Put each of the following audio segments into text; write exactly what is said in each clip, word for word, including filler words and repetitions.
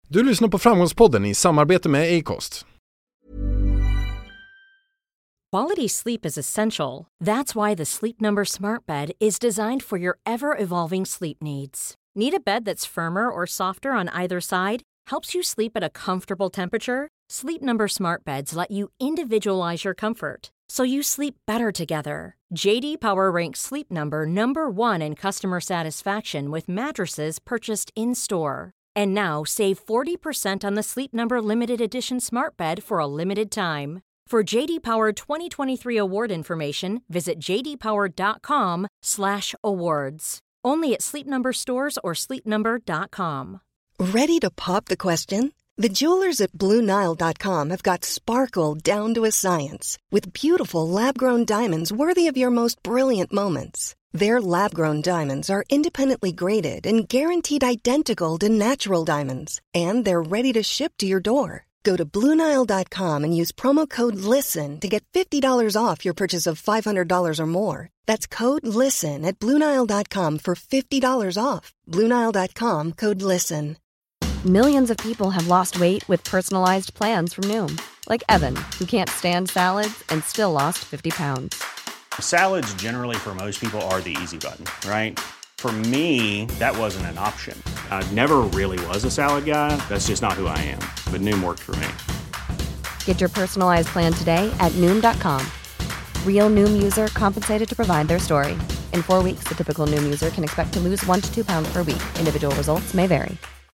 Du lyssnar på Framgångspodden i samarbete med Acast. Quality sleep is essential. That's why the Sleep Number Smart Bed is designed for your ever-evolving sleep needs. Need a bed that's firmer or softer on either side? Helps you sleep at a comfortable temperature? Sleep Number Smart Beds let you individualize your comfort, so you sleep better together. J D Power ranks Sleep Number number one in customer satisfaction with mattresses purchased in-store. And now, save forty percent on the Sleep Number Limited Edition Smart Bed for a limited time. For J D Power twenty twenty-three award information, visit j d power dot com slash awards. Only at Sleep Number stores or sleep number dot com. Ready to pop the question? The jewelers at Blue Nile dot com have got sparkle down to a science with beautiful lab-grown diamonds worthy of your most brilliant moments. Their lab-grown diamonds are independently graded and guaranteed identical to natural diamonds, and they're ready to ship to your door. Go to blue nile dot com and use promo code LISTEN to get fifty dollars off your purchase of five hundred dollars or more. That's code LISTEN at blue nile dot com for fifty dollars off. blue nile dot com, code LISTEN. Millions of people have lost weight with personalized plans from Noom. Like Evan, who can't stand salads and still lost fifty pounds. Salads generally for most people are the easy button, right? For me, that wasn't an option. I never really was a salad guy. That's just not who I am. But Noom worked for me. Get your personalized plan today at Noom dot com. Real Noom user compensated to provide their story. In four weeks, the typical Noom user can expect to lose one to two pounds per week. Individual results may vary.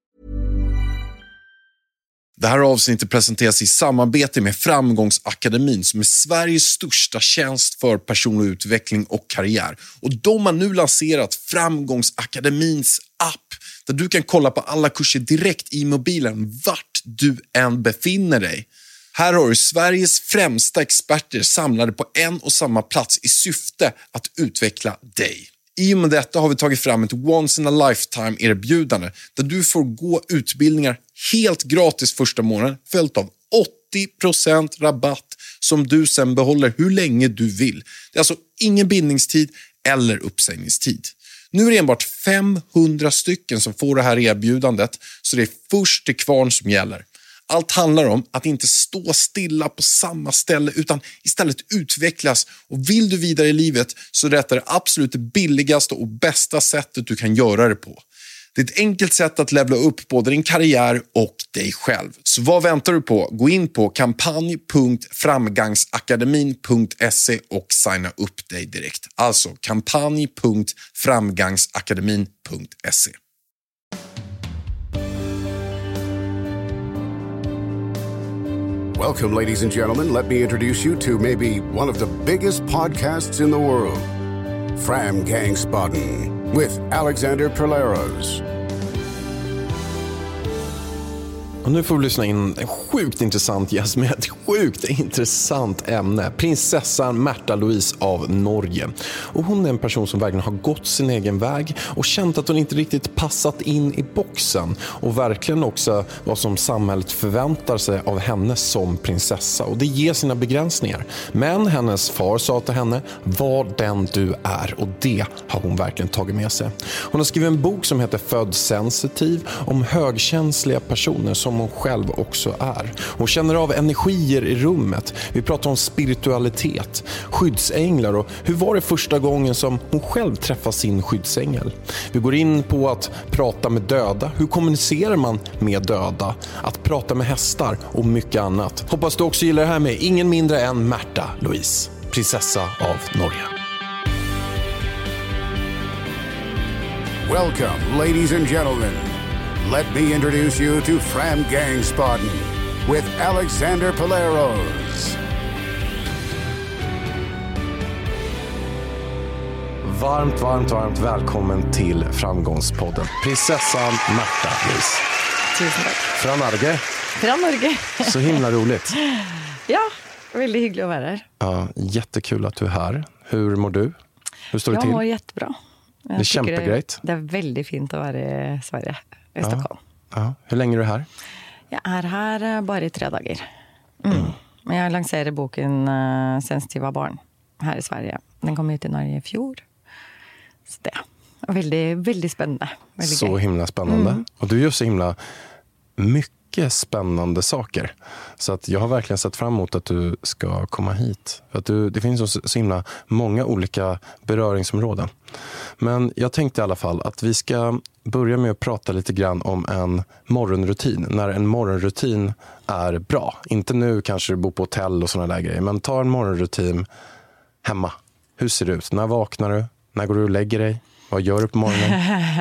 Det här avsnittet presenteras i samarbete med Framgångsakademin som är Sveriges största tjänst för personlig utveckling och karriär. Och de har nu lanserat Framgångsakademins app där du kan kolla på alla kurser direkt i mobilen vart du än befinner dig. Här har du Sveriges främsta experter samlade på en och samma plats i syfte att utveckla dig. I och med detta har vi tagit fram ett once in a lifetime erbjudande där du får gå utbildningar helt gratis första månaden följt av åttio procent rabatt som du sen behåller hur länge du vill. Det är alltså ingen bindningstid eller uppsägningstid. Nu är det enbart femhundra stycken som får det här erbjudandet, så det är först till kvarn som gäller. Allt handlar om att inte stå stilla på samma ställe utan istället utvecklas, och vill du vidare i livet så är detta det absolut billigaste och bästa sättet du kan göra det på. Det är ett enkelt sätt att levla upp både din karriär och dig själv. Så vad väntar du på? Gå in på kampanj punkt framgangsakademin punkt se och signa upp dig direkt. Alltså kampanj punkt framgangsakademin punkt se. Welcome, ladies and gentlemen. Let me introduce you to maybe one of the biggest podcasts in the world, Framgångsbotten, with Alexander Perleros. Och nu får vi lyssna in en sjukt intressant gäst med ett sjukt intressant ämne. Prinsessan Märtha Louise av Norge. Och hon är en person som verkligen har gått sin egen väg och känt att hon inte riktigt passat in i boxen. Och verkligen också vad som samhället förväntar sig av henne som prinsessa. Och det ger sina begränsningar. Men hennes far sa till henne, var den du är. Och det har hon verkligen tagit med sig. Hon har skrivit en bok som heter Född sensitiv om högkänsliga personer som hon själv också är. Hon känner av energier i rummet. Vi pratar om spiritualitet, skyddsänglar och hur var det första gången som hon själv träffade sin skyddsängel. Vi går in på att prata med döda. Hur kommunicerar man med döda? Att prata med hästar och mycket annat. Hoppas du också gillar det här med ingen mindre än Märtha Louise, prinsessa av Norge. Welcome, ladies and gentlemen. Let me introduce you to Framgångsbotten with Alexander Perleros. Varmt, varmt, varmt välkommen till Framgångspodden. Prinsessan Märtha Louise. Tusen tack. Från Norge. Från Norge. Så himla roligt. Ja, väldigt hyggligt att vara här. Ja, jättekul att du är här. Hur mår du? Hur står det till? Jag mår jättebra. Jag det är kämpegrejt. Det är väldigt fint att vara i Sverige, i ja. Stockholm. Ja. Hur länge är du här? Jag är här bara i tre dagar. Mm. Mm. Men jag lanserade boken uh, Sensitiva barn här i Sverige. Den kom ut i Norge i fjol. Så det är väldigt, väldigt spännande. Väldigt så grej. himla spännande. Mm. Och du är ju så himla mycket spännande saker. Så att jag har verkligen sett fram emot att du ska komma hit. För att du, det finns så, så himla många olika beröringsområden. Men jag tänkte i alla fall att vi ska börja med att prata lite grann om en morgonrutin. När en morgonrutin är bra. Inte nu kanske du bor på hotell och sådana där grejer. Men ta en morgonrutin hemma. Hur ser det ut? När vaknar du? När går du och lägger dig? Vad gör du på morgonen?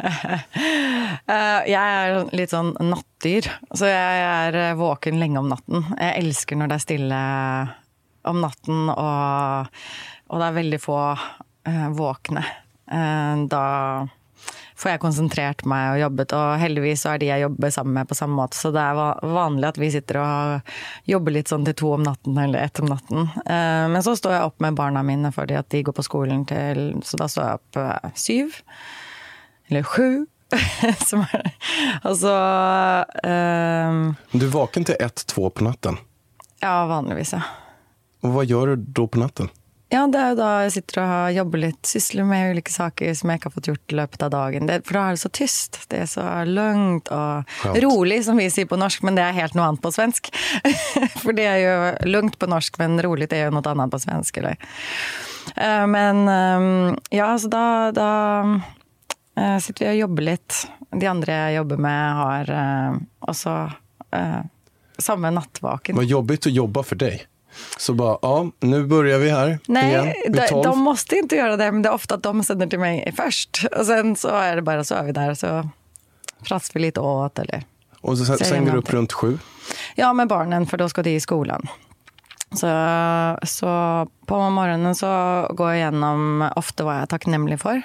uh, jeg er litt sånn nattdyr. Så jeg er våken lenge om natten. Jeg elsker når det er stille om natten, og, og det er veldig få uh, våkne. Uh, da får jeg konsentrert meg og jobbet, og heldigvis så er de jeg jobber sammen med på samme måte, så det er vanlig at vi sitter og jobber litt sånn til to om natten eller ett om natten. Uh, men så står jeg opp med barna mine fordi at de går på skolen til, så da står jeg opp uh, syv, eller sju, som er det. Og så... Uh, du er vaken til ett, två på natten? Ja, vanligvis, ja. Og hva gjør du da på natten? Ja, det er jo da jeg sitter og jobber litt, sysler med ulike saker som jeg ikke har fått gjort i løpet av dagen. Det, for da er det så tyst, det er så langt og Helt. rolig, som vi sier på norsk, men det er helt noe annet på svensk. For det er jo langt på norsk, men rolig det er jo noe annet på svensk. Eller? Uh, men um, ja, så da, da uh, sitter vi og jobber litt. De andre jeg jobber med har uh, også uh, samme nattvaken. Vad jobbigt att jobba för dig. Så bara, ja, nu börjar vi här. Nej, igen, de, de måste inte göra det, men det är ofta att de sänder till mig först. Och sen så är det bara så är vi där, så pratar vi lite åt. Eller, och så sen går du upp runt sju? Ja, med barnen, för då ska de i skolan. Så, så på morgonen så går jag igenom ofta vad jag är tacknämlig för.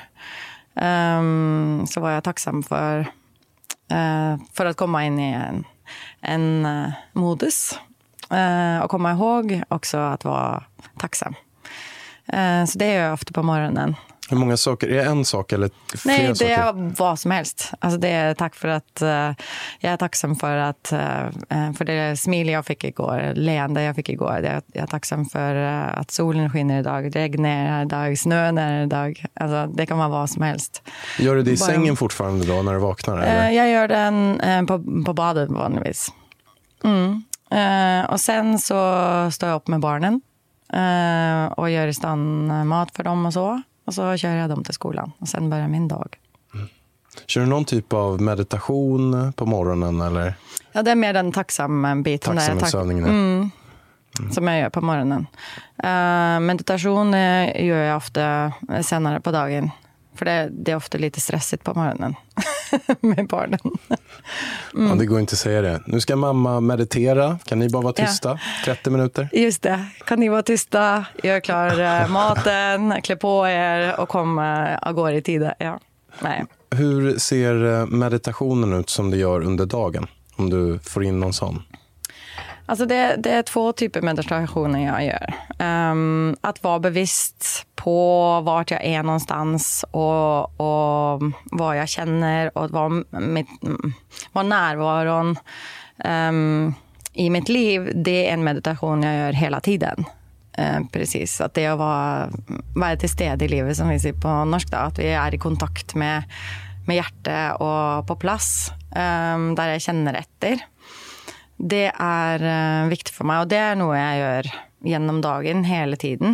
Um, så var jag tacksam för, uh, för att komma in i en, en uh, modus. Uh, och komma ihåg också att vara tacksam. Uh, så det gör jag ofta på morgonen. Hur många saker? Är det en sak eller flera Nej, det saker? är vad som helst. Alltså det är tack för att uh, jag är tacksam för att uh, för det smil jag fick igår, leende jag fick igår. Det är, jag är tacksam för uh, att solen skiner idag, regnar idag, snön är idag. Alltså det kan vara vad som helst. Gör du det i Bara, sängen fortfarande då när du vaknar? Eller? Uh, jag gör den uh, på, på badet vanligtvis. Mm. Uh, och sen så står jag upp med barnen uh, och gör i stand mat för dem och så. Och så kör jag dem till skolan. Och sen börjar min dag. Mm. Kör du någon typ av meditation på morgonen? Eller? Ja, det är mer den tacksam biten. Tacksamhetsövningen. Tack- mm, mm. Som jag gör på morgonen. Uh, meditation uh, gör jag ofta senare på dagen. För det, det är ofta lite stressigt på morgonen. Med barnen. Mm. Ja, det går inte att säga det. Nu ska mamma meditera. Kan ni bara vara tysta? Ja. trettio minuter. Just det. Kan ni vara tysta? Gör klar uh, maten, klä på er och kom uh, av går i tid. Ja. Nej. Hur ser meditationen ut som det gör under dagen? Om du får in någon sån. Alltså det, det är två typer meditationer jag gör. Um, att vara bevisst på vart jag är någonstans och, och vad jag känner och vad, mitt, vad närvaron um, i mitt liv, det är en meditation jag gör hela tiden. Uh, precis, att det är att vara, vara till stede i livet som vi säger på norsk då, att vi är i kontakt med, med hjärtat och på plats um, där jag känner efter. Det er uh, viktig for meg, og det er noe jeg gjør gjennom dagen hele tiden.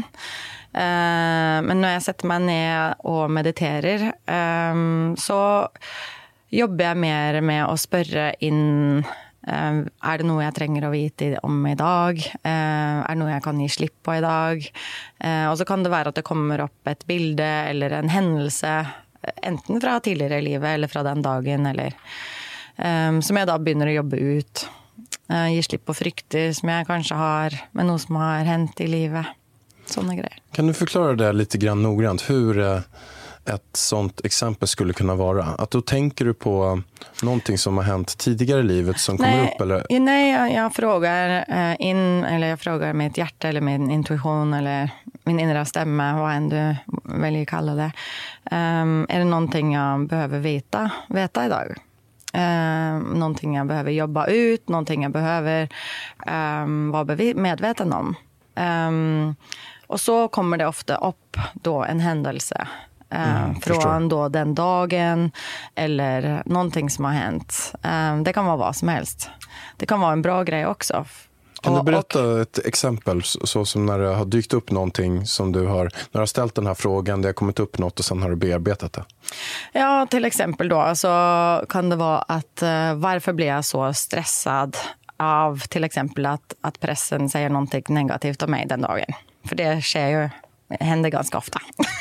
Uh, men når jeg setter meg ned og mediterer, um, så jobber jeg mer med å spørre inn, uh, er det noe jeg trenger å vite om i dag? Uh, er det noe jeg kan gi slipp på i dag? Uh, og så kan det være at det kommer opp et bilde eller en hendelse, enten fra tidligere i livet eller fra den dagen, eller, um, som jeg da begynner å jobbe ut. Uh, gir slipp på frykter som jag kanske har med något som har hänt i livet. Sådana grejer. Kan du förklara det lite grann noggrant hur uh, ett sånt exempel skulle kunna vara? Att då tänker du på någonting som har hänt tidigare i livet som kommer nej, upp eller? Nej, jag, jag frågar uh, in eller jag frågar mitt hjärta eller min intuition eller min inre stämma, vad än du väljer kalla det. Um, är det någonting jag behöver veta, veta idag? Uh, någonting jag behöver jobba ut, någonting jag behöver um, vara medveten om. Um, och så kommer det ofta upp då en händelse eh, Mm, från förstår. då den dagen eller någonting som har hänt. Eh, det kan vara vad som helst. Det kan vara en bra grej också. Kan du Och- berätta och- ett exempel så, så som när det har dykt upp någonting som du har, när du har ställt den här frågan, det har kommit upp något och sen har du bearbetat det? Ja, till exempel då så kan det vara att eh, varför blir jag så stressad av till exempel att, att pressen säger någonting negativt om mig den dagen. För det sker ju, det händer ganska ofta.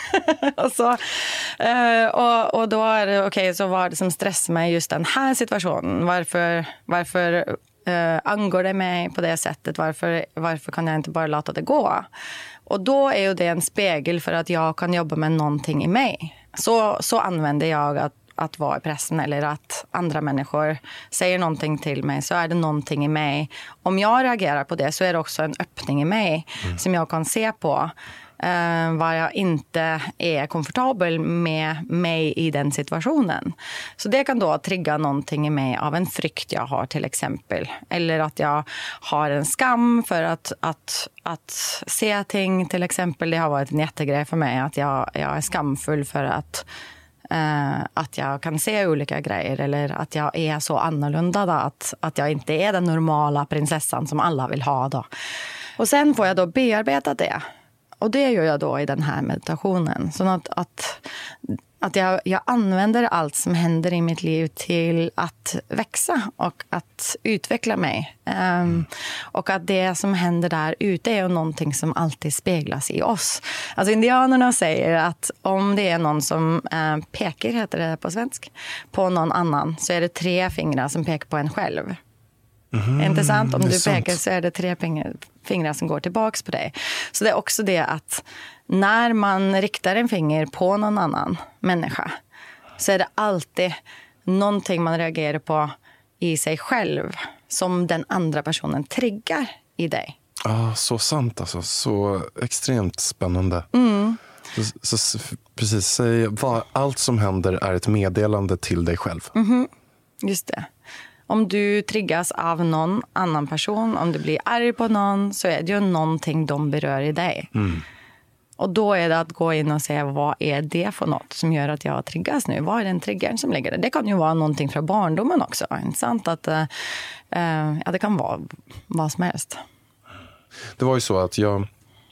och, så, eh, och, och då är det okej, okay, så vad är det som stressar mig just den här situationen? Varför, varför eh, angår det mig på det sättet? Varför, varför kan jag inte bara låta det gå? Och då är ju det en spegel för att jag kan jobba med någonting i mig. Så, så använder jag att, att vara i pressen eller att andra människor säger någonting till mig, så är det någonting i mig. Om jag reagerar på det så är det också en öppning i mig mm. som jag kan se på. Uh, var jag inte är komfortabel med mig i den situationen. Så det kan då trigga någonting i mig av en frykt jag har till exempel. Eller att jag har en skam för att, att, att se ting till exempel. Det har varit en jättegrej för mig att jag, jag är skamfull för att, uh, att jag kan se olika grejer. Eller att jag är så annorlunda då, att, att jag inte är den normala prinsessan som alla vill ha då. Och sen får jag då bearbeta det. Och det gör jag då i den här meditationen. Så att, att, att jag, jag använder allt som händer i mitt liv till att växa och att utveckla mig. Um, och att det som händer där ute är ju någonting som alltid speglas i oss. Alltså indianerna säger att om det är någon som uh, pekar, heter det på svensk, på någon annan, så är det tre fingrar som pekar på en själv. Mm, inte sant? Om du sant. pekar så är det tre fingrar, fingrar som går tillbaks på dig. Så det är också det att när man riktar en finger på någon annan människa så är det alltid någonting man reagerar på i sig själv som den andra personen triggar i dig. Ah, så sant alltså. Så extremt spännande. Mm. Så, så, precis, säg, vad, allt som händer är ett meddelande till dig själv. Mm-hmm. Just det. Om du triggas av någon annan person, om du blir arg på någon, så är det ju någonting de berör i dig. Mm. Och då är det att gå in och se vad är det för något som gör att jag triggas nu? Vad är den triggern som ligger där? Det kan ju vara någonting från barndomen också. Inte sant? Att, uh, ja, det kan vara vad som helst. Det var ju så att jag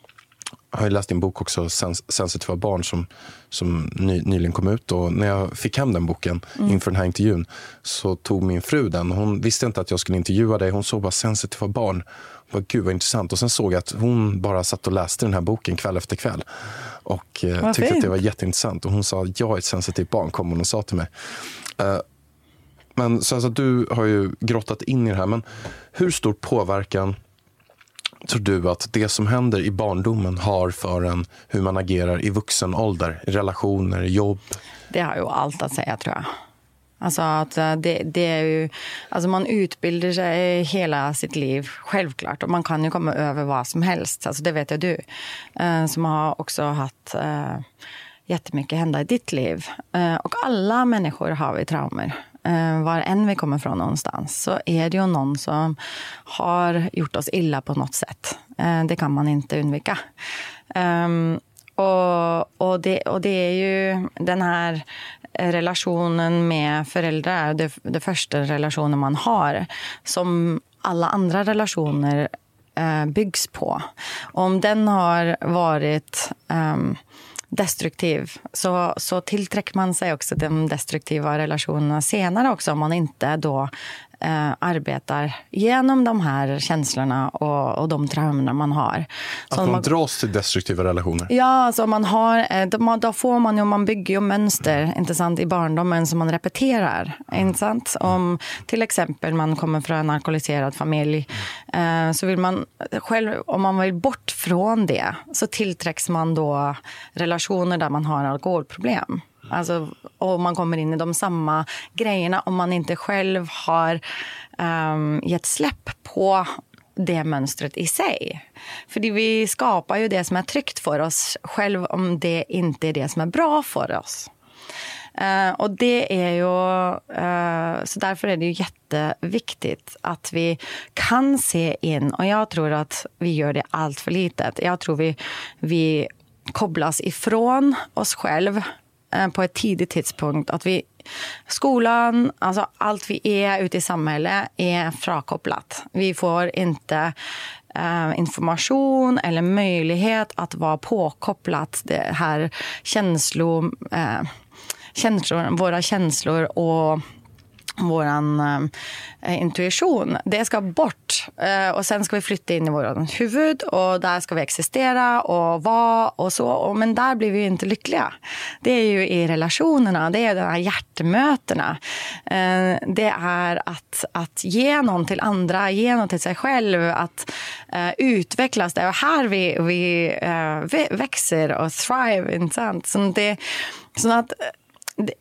har ju läst en bok också, Sens- Sensitiva barn, som, som ny, nyligen kom ut. Och när jag fick hem den boken mm. inför den här intervjun så tog min fru den. Hon visste inte att jag skulle intervjua dig. Hon såg bara sensitiva barn. Bara, gud vad intressant. Och sen såg jag att hon bara satt och läste den här boken kväll efter kväll. Och eh, tyckte fint. Att det var jätteintressant. Och hon sa, jag är ett sensitivt barn, kom hon och sa till mig. Uh, men så alltså, du har ju grottat in i det här. Men hur stor påverkan tror du att det som händer i barndomen har för en hur man agerar i vuxen ålder, i relationer, jobb? Det har ju allt att säga, tror jag. Alltså att det, det är ju, alltså man utbildar sig hela sitt liv, självklart. Och man kan ju komma över vad som helst. Alltså det vet jag du. Eh, som har också haft eh, jättemycket hända i ditt liv. Eh, och alla människor har vi traumer. Uh, var än vi kommer från någonstans så är det ju någon som har gjort oss illa på något sätt. Uh, det kan man inte undvika. Um, och, och, det, och det är ju den här relationen med föräldrar, det, det första relationen man har, som alla andra relationer uh, byggs på. Och om den har varit Um, destruktiv, så, så tillträcker man sig också de destruktiva relationerna senare också, om man inte då eh, arbetar genom de här känslorna och, och de traumerna man har. Att så man, man dras till destruktiva relationer? Ja, alltså man har, eh, då, då får man ju, man bygger ju mönster, inte sant, i barndomen som man repeterar, inte sant? Om till exempel man kommer från en alkoholiserad familj, eh, så vill man själv, om man vill bort från det, så tillträcks man då relationer där man har alkoholproblem. Alltså, och man kommer in i de samma grejerna om man inte själv har um, gett släpp på det mönstret i sig. För vi skapar ju det som är tryggt för oss själv om det inte är det som är bra för oss. Uh, och det är ju, uh, så därför är det ju jätteviktigt att vi kan se in, och jag tror att vi gör det allt för litet. Jag tror vi, vi kopplas ifrån oss själv eh, på ett tidigt tidspunkt att vi skolan, alltså allt vi är ute i samhället är frakopplat. Vi får inte eh, information eller möjlighet att vara påkopplat det här känslor, eh, känslor våra känslor och våran eh, intuition. Det ska bort eh, och sen ska vi flytta in i våran huvud och där ska vi existera och vara och så. Och, men där blir vi inte lyckliga. Det är ju i relationerna, det är de här hjärtemötena. Eh, det är att, att ge någon till andra, ge någon till sig själv, att eh, utvecklas. Det är här vi, vi eh, växer och thrive, inte sant? Så, det, så att det,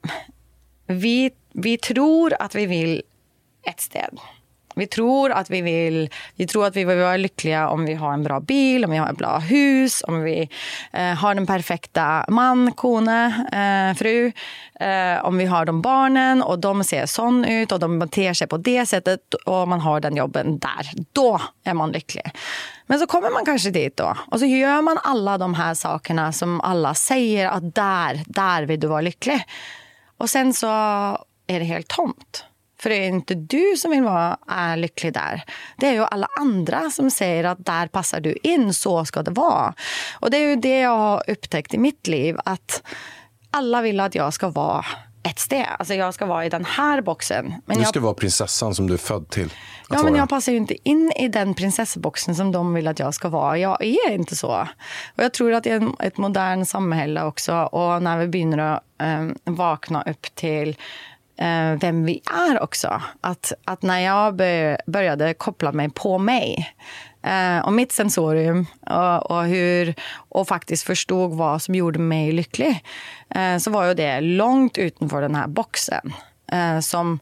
vi Vi tror att vi vill ett sted. Vi tror att vi vill vi tror att vi vill vara lyckliga om vi har en bra bil, om vi har ett bra hus, om vi eh, har den perfekta man, kone, eh, fru, eh, om vi har de barnen och de ser sån ut och de beter sig på det sättet och man har den jobben där. Då är man lycklig. Men så kommer man kanske dit då och så gör man alla de här sakerna som alla säger att där, där vill du vara lycklig. Och sen så är det helt tomt. För det är inte du som vill vara är lycklig där. Det är ju alla andra som säger att där passar du in, så ska det vara. Och det är ju det jag har upptäckt i mitt liv. Att alla vill att jag ska vara ett steg. Alltså jag ska vara i den här boxen. Men du ska jag... vara prinsessan som du är född till. Ja, men jag passar ju inte in i den prinsessboxen som de vill att jag ska vara. Jag är inte så. Och jag tror att det är ett modern samhälle också. Och när vi börjar att um, vakna upp till uh, vem vi är också. Att, att när jag bör, började koppla mig på mig uh, och mitt sensorium och, och, hur, och faktiskt förstod vad som gjorde mig lycklig. Uh, så var ju det långt utanför den här boxen. Uh, som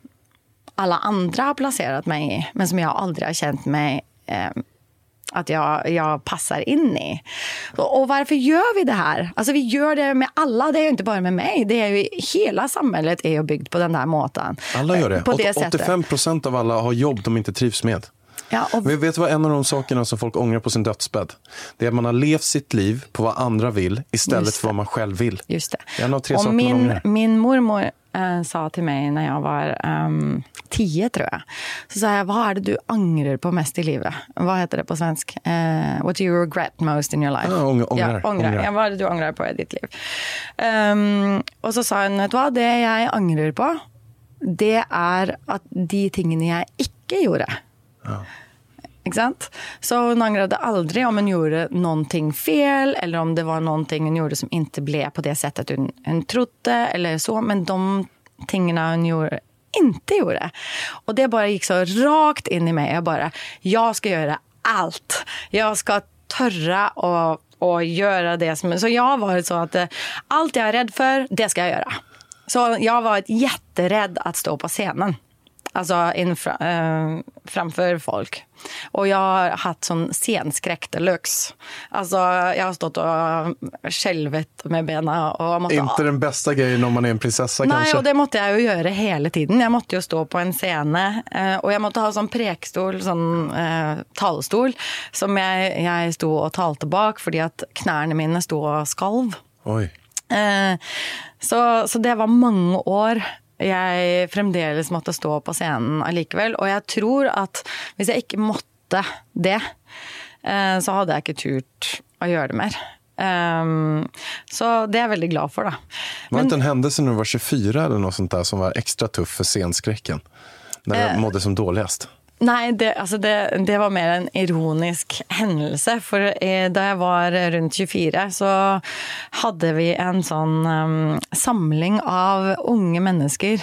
alla andra har placerat mig i, men som jag aldrig har känt mig eh, att jag, jag passar in i. Och, och varför gör vi det här? Alltså vi gör det med alla, det är ju inte bara med mig. Det är ju, hela samhället är ju byggt på den där måten. Alla gör det. På det åttiofem procent av alla har jobb de inte trivs med. Ja, och... Vi vet vad en av de sakerna som folk ångrar på sin dödsbädd. Det är att man har levt sitt liv på vad andra vill istället för vad man själv vill. Just det. Det är en av tre och saker min, man ångrar. min mormor äh, sa till mig när jag var um, tio tror jag. Så sa jag, vad är det du ångrar på mest i livet? Vad heter det på svensk? Uh, what do you regret most in your life? Ja, ångrar. ångrar. Ja, ångrar. Ja, vad är det du ångrar på i ditt liv? Um, och så sa han, vet du vad? Det jag ångrar på, det är att de tingene jag inte gjorde. Ja. Ikke sant? Så hon ångrade aldrig om hon gjorde någonting fel eller om det var någonting hon gjorde som inte blev på det sättet hon, hon trodde eller så. Men de tingena hon gjorde, inte gjorde. Och det bara gick så rakt in i mig. Jag bara, jag ska göra allt. Jag ska törra och, och göra det som... Så jag har varit så att allt jag är rädd för, det ska jag göra. Så jag har varit jätterädd att stå på scenen. Alltså infra, eh, framför folk. Och jag har haft sån scenskräck deluxe. Alltså jag har stått och skälvet med bena. Och måtte, inte den bästa grejen om man är en prinsessa nej, kanske. Nej, och det måtte jag ju göra hela tiden. Jag måtte ju stå på en scen. Eh, och jag måtte ha sån prekstol, sån eh, talstol. Som jag, jag stod och talte bak. Fordi att knärna mina stod och skalv. Oj. Eh, så, så det var många år. Jeg fremdeles måtte stå på scenen allikevel, og jeg tror at hvis jeg ikke måtte det, så hadde jeg ikke turt å gjøre det mer. Um, så det är jag väldigt glad för då. Var det inte en händelse när du var tjugofyra eller något sånt där som var extra tuff för scenskräcken? När jag äh, mådde som dåligast? Nej, det, alltså det, det var mer en ironisk händelse. För eh, da jag var runt tjugofyra så hade vi en sån um, samling av unga människor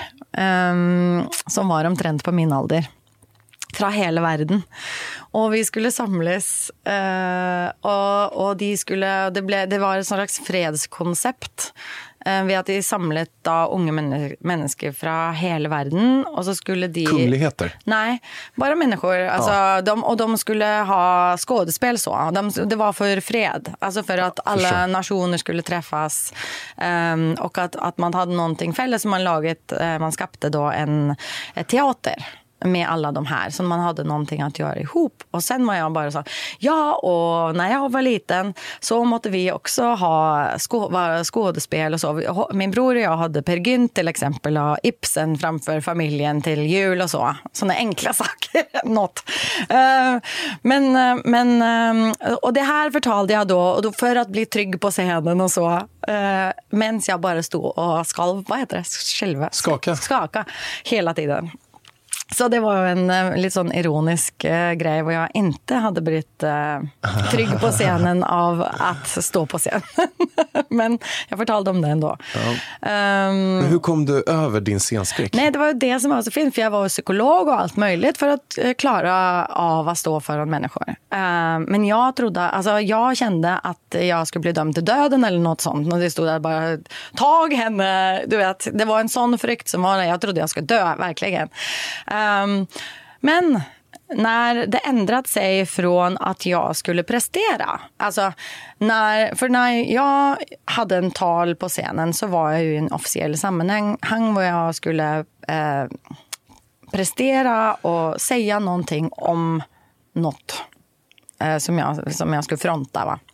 um, som var omtrent på min alder. Fra hele verden. Og vi skulle samles, uh, og, og de skulle, det, ble, det var et slags fredskonsept, uh, ved at de samlet da unge men- mennesker fra hele verden, og så skulle de... Kungligheter? Nej, bara människor. Alltså, ja. de, och de skulle ha skådespel så. De, det var för fred. Alltså för att alla för nationer skulle träffas. Um, och att, att man hade någonting fälles som man laget. Uh, man skapade då en, en teater. med alla de här, så man hade någonting att göra ihop. Och sen var jag bara så, ja, och när jag var liten så måtte vi också ha sko- vara skådespel och så. Min bror och jag hade Per Gynt till exempel, och Ibsen framför familjen till jul och så. Såna enkla saker, något. Uh, men, men, um, och det här förtalade jag då, och då för att bli trygg på scenen och så, uh, mens jag bara stod och skalv, vad heter det? Själva. Skaka. Skaka hela tiden. Så det var en uh, lite sån ironisk uh, grej, hvor jag inte hade blivit uh, trygg på scenen av att stå på scenen. Men jag fortalde om det ändå. Ja. Um, Men hur kom du över din scenskräck? Nej, det var ju det som var så fint, för jag var psykolog och allt möjligt för att uh, klara av att stå för människor. Uh, men jag trodde, alltså jag kände att jag skulle bli dömd till döden eller något sånt. Och det stod där bara, tag henne, du vet. Det var en sån frykt som var det. Jag trodde jag skulle dö, verkligen. Um, men när det ändrat sig från att jag skulle prestera, alltså när, för när jag hade en tal på scenen så var jag ju i en officiell sammanhang hvor jag skulle eh, prestera och säga någonting om något eh, som, jag, som jag skulle fronta, va?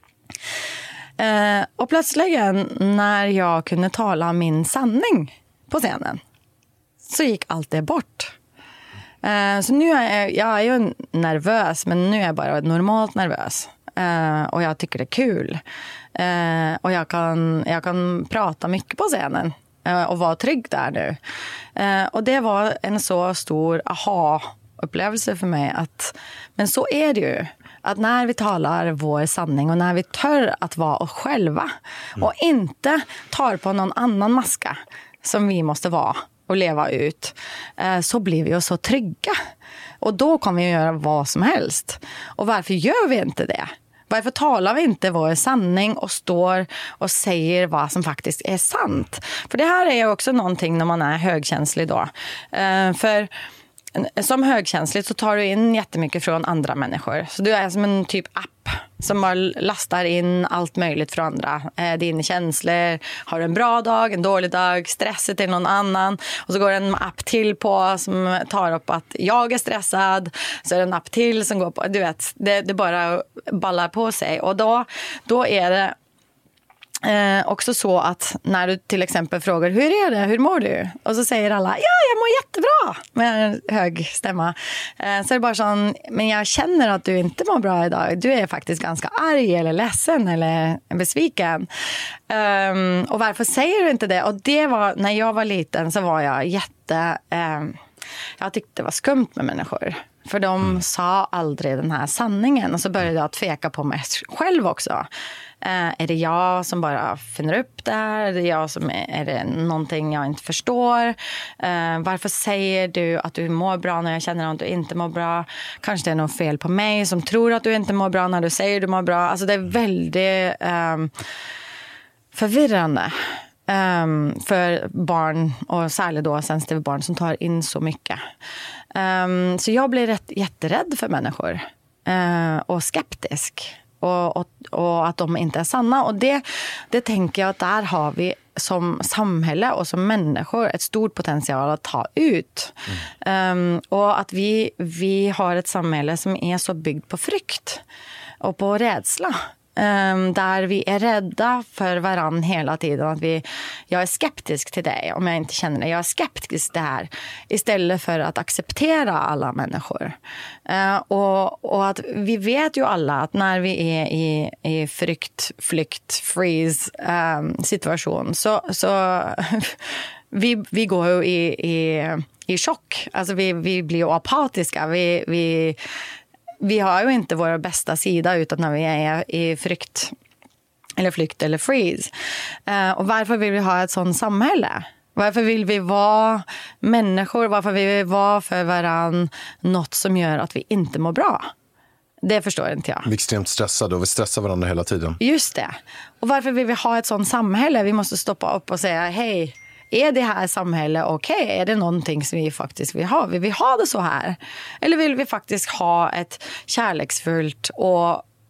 Eh, och plötsligt när jag kunde tala min sanning på scenen så gick allt det bort. Uh, så nu är jag, jag är ju nervös, men nu är jag bara normalt nervös. Uh, och jag tycker det är kul. Uh, och jag kan, jag kan prata mycket på scenen uh, och vara trygg där nu. Uh, och det var en så stor aha-upplevelse för mig. Att, men så är det ju. Att när vi talar vår sanning och när vi tör att vara oss själva mm. och inte tar på någon annan maska som vi måste vara och leva ut, så blir vi ju så trygga. Och då kommer vi göra vad som helst. Och varför gör vi inte det? Varför talar vi inte vår sanning och står och säger vad som faktiskt är sant? För det här är ju också någonting när man är högkänslig då. För som högkänslig så tar du in jättemycket från andra människor. Så du är som en typ app som bara lastar in allt möjligt från andra. Eh, dina känslor, har du en bra dag, en dålig dag, stresset till någon annan. Och så går en app till på som tar upp att jag är stressad. Så är det en app till som går på, du vet, det, det bara ballar på sig. Och då, då är det Eh, också så att när du till exempel frågar hur är det, hur mår du? Och så säger alla, ja jag mår jättebra med en hög stämma. Eh, så är det bara sån, men jag känner att du inte mår bra idag. Du är faktiskt ganska arg eller ledsen eller besviken. Um, och varför säger du inte det? Och det var, när jag var liten så var jag jätte, eh, jag tyckte det var skumt med människor. För de mm. sa aldrig den här sanningen. Och så började jag tveka på mig själv också. Eh, är det jag som bara finner upp det här? Är det jag som är, är det någonting jag inte förstår? Eh, varför säger du att du mår bra när jag känner att du inte mår bra? Kanske det är något fel på mig som tror att du inte mår bra när du säger att du mår bra. Alltså det är väldigt eh, förvirrande. Um, för barn, och särskilt då sensitiva barn som tar in så mycket. Um, så jag blir rätt, jätterädd för människor. Uh, och skeptisk. Och, och, och att de inte är sanna. Och det, det tänker jag att där har vi som samhälle och som människor ett stort potential att ta ut. Mm. Um, och att vi, vi har ett samhälle som är så byggt på frykt och på rädsla. Um, där vi är rädda för varann hela tiden. Att vi, jag är skeptisk till dig om jag inte känner det. Jag är skeptisk till det här. Istället för att acceptera alla människor. Uh, och, och att vi vet ju alla att när vi är i, i frykt, flykt, freeze um, situation. Så, så vi, vi går ju i, i, i chock. Alltså vi, vi blir ju apatiska. Vi... vi Vi har ju inte vår bästa sida utan när vi är i frykt eller flykt eller freeze. Uh, och varför vill vi ha ett sånt samhälle? Varför vill vi vara människor? Varför vill vi vara för varann något som gör att vi inte mår bra? Det förstår inte jag. Vi är extremt stressade och vi stressar varandra hela tiden. Just det. Och varför vill vi ha ett sånt samhälle? Vi måste stoppa upp och säga, hej, är det här samhälle okej? Okay? Är det någonting som vi faktiskt vill ha? Vill vi ha det så här? Eller vill vi faktiskt ha ett kärleksfullt och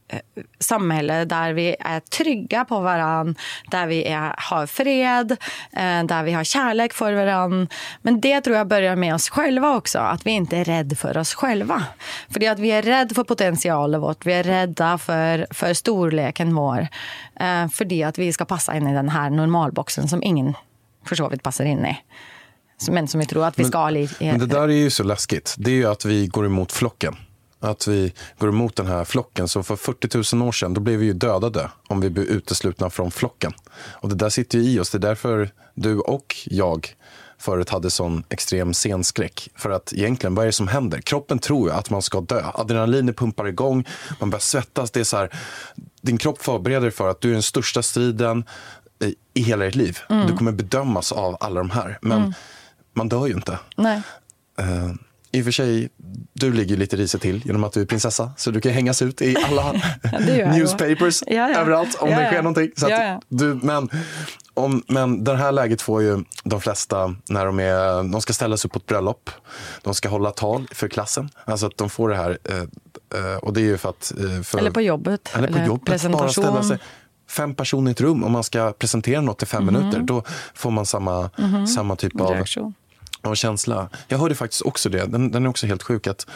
samhälle där vi är trygga på varann, där vi är, har fred, eh, där vi har kärlek för varann. Men det tror jag börjar med oss själva också, att vi inte är rädda för oss själva. För det att vi är rädda för potentialen vårt, vi är rädda för, för storleken vår, eh, för det att vi ska passa in i den här normalboxen som ingen för så vidt passar in i. Men som vi tror att vi ska... Men, men det där är ju så läskigt. Det är ju att vi går emot flocken. Att vi går emot den här flocken. Så för fyrtio tusen år sedan, då blev vi ju dödade om vi blev uteslutna från flocken. Och det där sitter ju i oss. Det är därför du och jag förut hade sån extrem scenskräck. För att egentligen, vad är det som händer? Kroppen tror ju att man ska dö. Adrenalinet pumpar igång, man börjar svettas. Det är så här, din kropp förbereder dig för att du är den största striden i, i hela ditt liv. Mm. Du kommer bedömas av alla de här. Men mm. man dör ju inte. Nej. Uh, I och för sig, du ligger lite risigt till genom att du är prinsessa. Så du kan hängas ut i alla newspapers ja, ja. överallt om ja, ja. det sker någonting. Så att ja, ja. Du, men, om, men det här läget får ju de flesta när de, är, de ska ställa sig upp på ett bröllop. De ska hålla tal för klassen. Alltså att de får det här. Uh, och det är ju för att... Uh, för, eller på jobbet. Eller på eller jobbet. presentation. Bara ställa sig. Fem personer i ett rum, om man ska presentera något i fem mm. minuter, då får man samma, mm-hmm. samma typ av, av känsla. Jag hörde faktiskt också det, den, den är också helt sjuk, att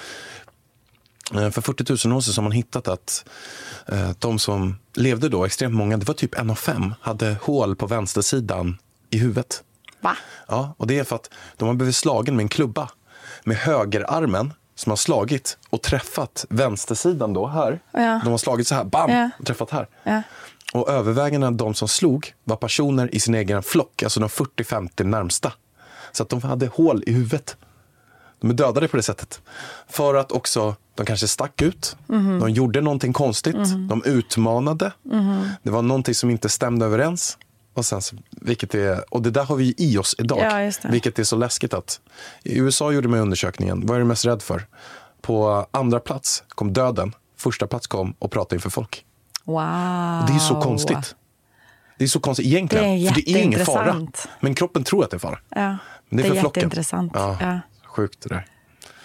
eh, för fyrtio tusen år sedan har man hittat att eh, de som levde då, extremt många, det var typ en av fem, hade hål på vänstersidan i huvudet. Va? Ja, och det är för att de har blivit slagen med en klubba med högerarmen som har slagit och träffat vänstersidan då här. Ja. De har slagit så här, bam, ja. och träffat här. Ja. Och övervägande av de som slog var personer i sin egen flock, alltså de fyrtio femtio närmsta. Så att de hade hål i huvudet. De är dödade på det sättet. För att också, de kanske stack ut. Mm-hmm. De gjorde någonting konstigt. Mm-hmm. De utmanade. Mm-hmm. Det var någonting som inte stämde överens. Och, sen, vilket är, och det där har vi i oss idag. Ja, vilket är så läskigt att... I U S A gjorde man undersökningen. Vad är du mest rädd för? På andra plats kom döden. Första plats kom och pratade inför folk. Wow. Det är så konstigt. Det är så konstigt egentligen. Det är för det är ingen fara. Men kroppen tror att det är fara. Ja. Men det är, det är för flocken. Jätteintressant. Ja, ja. Sjukt det där.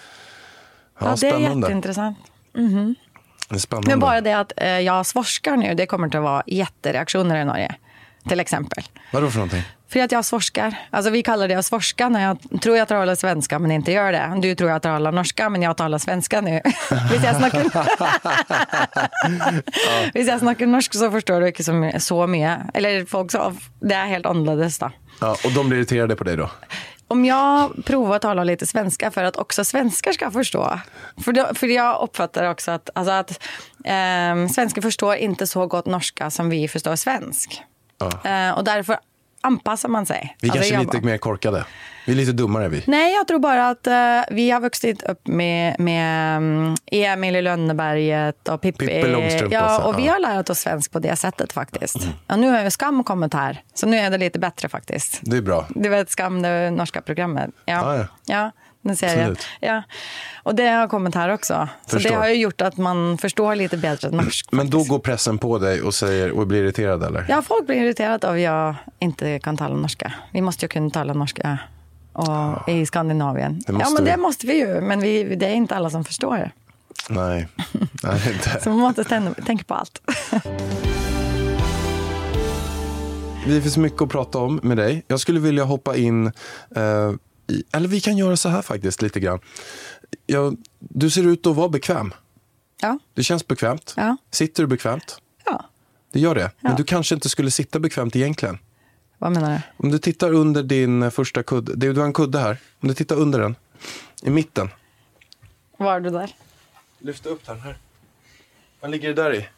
Ja, ja det är jätteintressant. Mm-hmm. Det är spännande. Men bara det att eh, jag svorskar nu, det kommer att vara jättereaktioner i Norge. Till exempel. Vadå för någonting? För att jag svorskar. Alltså vi kallar det att svorska när jag tror jag talar svenska men inte gör det. Du tror jag talar norska men jag talar svenska nu. Hvis jag snackar ja. Hvis jag snackar norsk så förstår du inte så, så mycket. Eller folk så, det är helt annorlunda då. Ja, och de blir irriterade på dig då? Om jag provar att tala lite svenska för att också svenskar ska förstå. För, då, för jag uppfattar också att, alltså att eh, svenskar förstår inte så gott norska som vi förstår svensk. Ja. Eh, och därför anpassar man sig. Vi alltså kanske är lite bara... mer korkade. Vi är lite dummare vi. Nej, jag tror bara att uh, vi har vuxit upp med, med um, Emil i Lönneberget och Pippi. Pippi Långstrump. Ja, och vi har lärt oss svensk på det sättet faktiskt. Mm. Ja, nu har ju Skam kommit här. Så nu är det lite bättre faktiskt. Det är bra. Du vet Skam, det norska programmet. Ja, ah, ja. ja. Den serien. Ja. Och det har kommit här också. Så förstår. Det har ju gjort att man förstår lite bättre norsk. Men faktiskt. Då går pressen på dig och säger och blir irriterad eller? Ja, folk blir irriterade av att jag inte kan tala norska. Vi måste ju kunna tala norska och ja. I Skandinavien. Ja, men vi. Det måste vi ju. Men vi, det är inte alla som förstår det. Nej, Nej inte. Så man måste tänka, tänka på allt. Det finns mycket att prata om med dig. Jag skulle vilja hoppa in... Eh, i, eller vi kan göra så här faktiskt lite grann. Jag, du ser ut att vara bekväm. Ja. Det känns bekvämt. Ja. Sitter du bekvämt? Ja. Det gör det. Ja. Men du kanske inte skulle sitta bekvämt egentligen. Vad menar du? Om du tittar under din första kudde. Du har en kudde här. Om du tittar under den. I mitten. Var är du där? Lyft upp den här. Vad ligger det där i?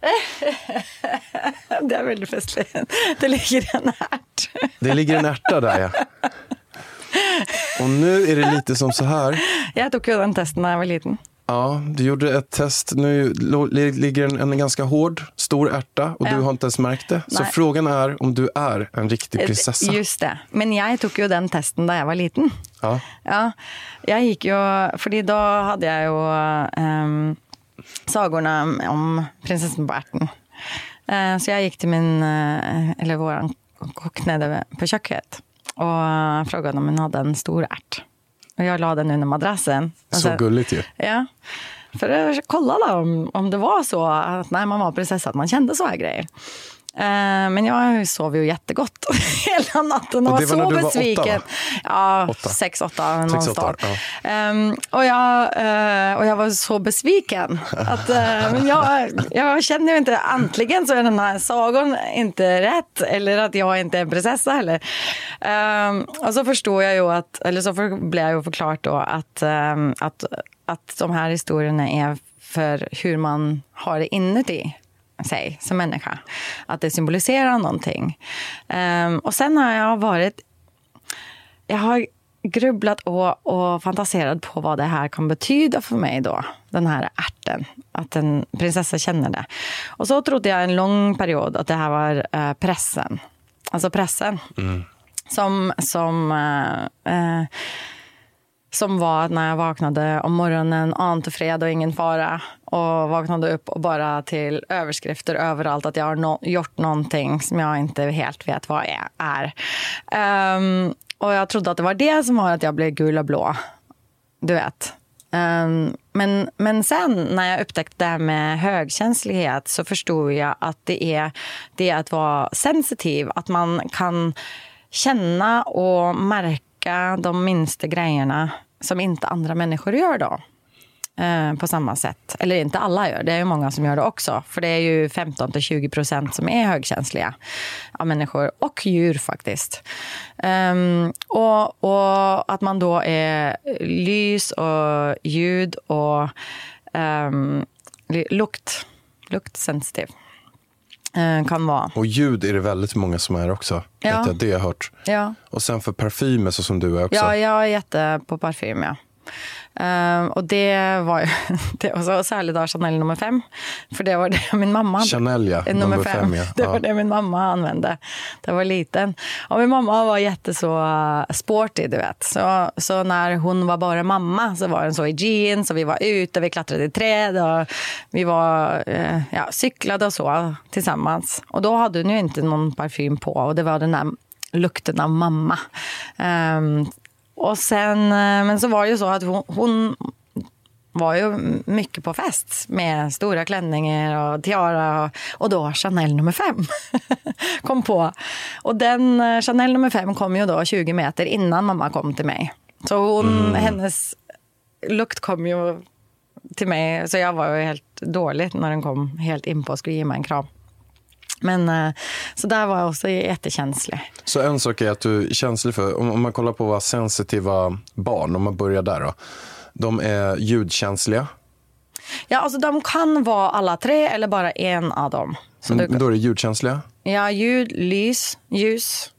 Det är väldigt festligt. Det ligger en ärt. Det ligger en ärta där, ja. Och nu är det lite som så här. Jag tog ju den testen när jag var liten. Ja, du gjorde ett test. Nu ligger en, en ganska hård, stor ärta och ja. Du har inte ens märkt det. Så Nej. Frågan är om du är en riktig prinsessa. Just det. Men jag tog ju den testen när jag var liten. Ja. Ja, jag gick ju, för då hade jag ju um, sagorna om prinsessan på ärten. Uh, så jag gick till min, uh, eller våran kock nere på köket och frågade om hon hade en stor ärt. Och jag la den under madrassen. Så sen, gulligt ju. Ja. för att kolla om, om det var så att när man var prinsessa att man kände så här grejer. Uh, men jag sov ju jättegott hela natten och, och var så besviken. Ja, åtta. sex, åtta någonstans. Ja. Um, och, jag, uh, och jag var så besviken. Att, uh, men jag, jag känner ju inte, antingen så är den här sagan inte rätt eller att jag inte är en prinsessa heller. Um, och så förstår jag ju att, eller så för, blev jag ju förklart då att, um, att, att de här historierna är för hur man har det inuti sig som människa. Att det symboliserar någonting. Um, och sen har jag varit... Jag har grubblat och, och fantiserat på vad det här kan betyda för mig då. Den här ärten. Att en prinsessa känner det. Och så trodde jag en lång period att det här var uh, pressen. Alltså pressen. Mm. Som... som uh, uh, Som var när jag vaknade om morgonen, ante fred och ingen fara. Och vaknade upp och bara till överskrifter överallt att jag har no- gjort någonting som jag inte helt vet vad är. är. Um, och jag trodde att det var det som var att jag blev gul och blå. Du vet. Um, men, men sen när jag upptäckte det här med högkänslighet så förstod jag att det är, det är att vara sensitiv. Att man kan känna och märka de minsta grejerna som inte andra människor gör då. Eh, på samma sätt. Eller inte alla gör. Det är ju många som gör det också. För det är ju femton till tjugo procent som är högkänsliga av människor. Och djur faktiskt. Um, och, och att man då är lys och ljud och um, lukt. Luktsensitiv. Kan vara. Och ljud är det väldigt många som är också. Ja. Det har jag hört. Ja. Och sen för parfymer så som du är också. Ja, jag är jätte på parfym, ja. Um, och det var ju det var så särskilt av Chanel nummer fem. För det var det min mamma Chanel, ja. Nummer, nummer fem, fem ja. Det var ja. det min mamma använde. Det var liten. Och min mamma var jätte så sporty, du vet. Så, så när hon var bara mamma så var den så i jeans. Och vi var ute, vi klättrade i träd. Och vi var eh, ja, cyklade och så tillsammans. Och då hade hon ju inte någon parfym på. Och det var den där lukten av mamma. Um, Och sen, men så var det ju så att hon, hon var ju mycket på fest med stora klänningar och tiara och, och då Chanel nummer fem kom på. Och den Chanel nummer fem kom ju då tjugo meter innan mamma kom till mig. Så hon, mm. hennes lukt kom ju till mig, så jag var ju helt dålig när den kom helt in på och skulle ge mig en kram. Men så där var jag också jättekänslig. Så en sak är att du är känslig för, om man kollar på vad sensitiva barn, om man börjar där då, de är ljudkänsliga? Ja, alltså de kan vara alla tre eller bara en av dem. Så men, du... men då är det ljudkänsliga? Ja, ljud, lys, ljus.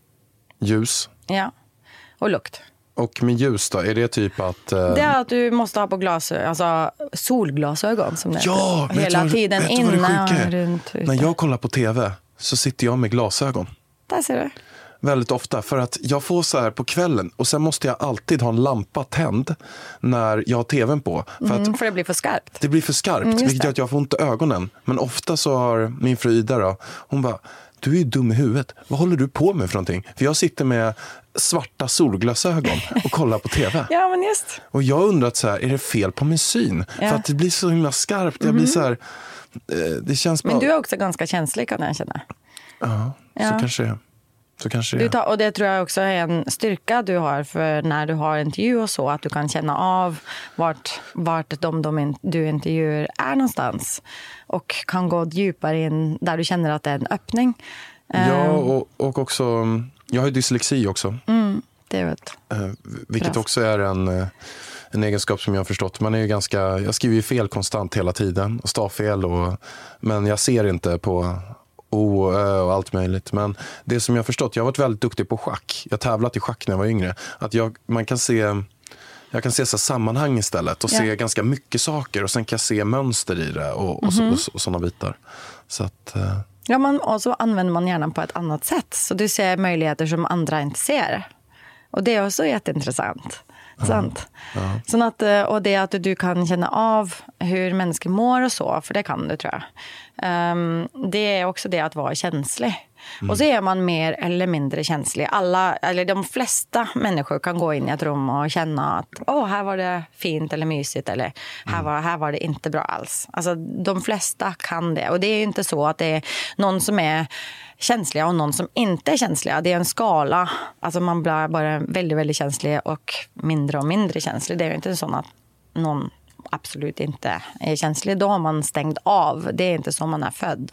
Ljus? Ja, och lukt. Och med ljus då, är det typ att... Eh... Det är att du måste ha på glasögon, alltså solglasögon som det ja, heter. Hela vad, tiden vet innan vad det och runt. När jag kollar på tv så sitter jag med glasögon. Där ser du. Väldigt ofta, för att jag får så här på kvällen och sen måste jag alltid ha en lampa tänd när jag har tvn på. För, mm, att för det blir för skarpt. Det blir för skarpt, mm, vilket gör att jag får ont i ögonen. Men ofta så har min fru Ida då, hon bara, du är ju dum i huvudet. Vad håller du på med för någonting? För jag sitter med svarta solglasögon och kollar på tv. Ja, men just. Och jag undrar så här, är det fel på min syn? Ja. För att det blir så himla skarpt. Jag blir så här, det känns bara... Men du är också ganska känslig, kan jag känna. Ja, så ja. kanske det är. Så kanske du tar, och det tror jag också är en styrka du har för när du har intervju och så, att du kan känna av vart, vart de, de du intervjuar är någonstans och kan gå djupare in där du känner att det är en öppning. Ja, och, och också, jag har ju dyslexi också. Mm, det vet. Vilket Bra. också är en, en egenskap som jag har förstått. Man är ju ganska, jag skriver ju fel konstant hela tiden och stavfel, och, men jag ser inte på O och allt möjligt. Men det som jag har förstått, jag har varit väldigt duktig på schack. Jag tävlat i schack när jag var yngre. Att jag, man kan se, jag kan se så sammanhang istället och ja. se ganska mycket saker, och sen kan jag se mönster i det och, och, mm-hmm. och, och, och sådana bitar. Så att... Uh... Ja, man, och så använder man hjärnan på ett annat sätt. Så du ser möjligheter som andra inte ser. Och det är också jätteintressant. Sant. Ja. Ja. Så att, och det att du kan känna av hur människor mår och så, för det kan du, tror jag. Um, det är också det att vara känslig. Mm. Och så är man mer eller mindre känslig. Alla, eller de flesta människor kan gå in i ett rum och känna att åh, här var det fint eller mysigt eller här var, här var det inte bra alls. Alltså de flesta kan det. Och det är ju inte så att det är någon som är känsliga och någon som inte är känsliga. Det är en skala. Alltså man blir bara väldigt, väldigt känslig och mindre och mindre känslig. Det är ju inte så att någon absolut inte är känslig. Då har man stängt av. Det är inte så man är född.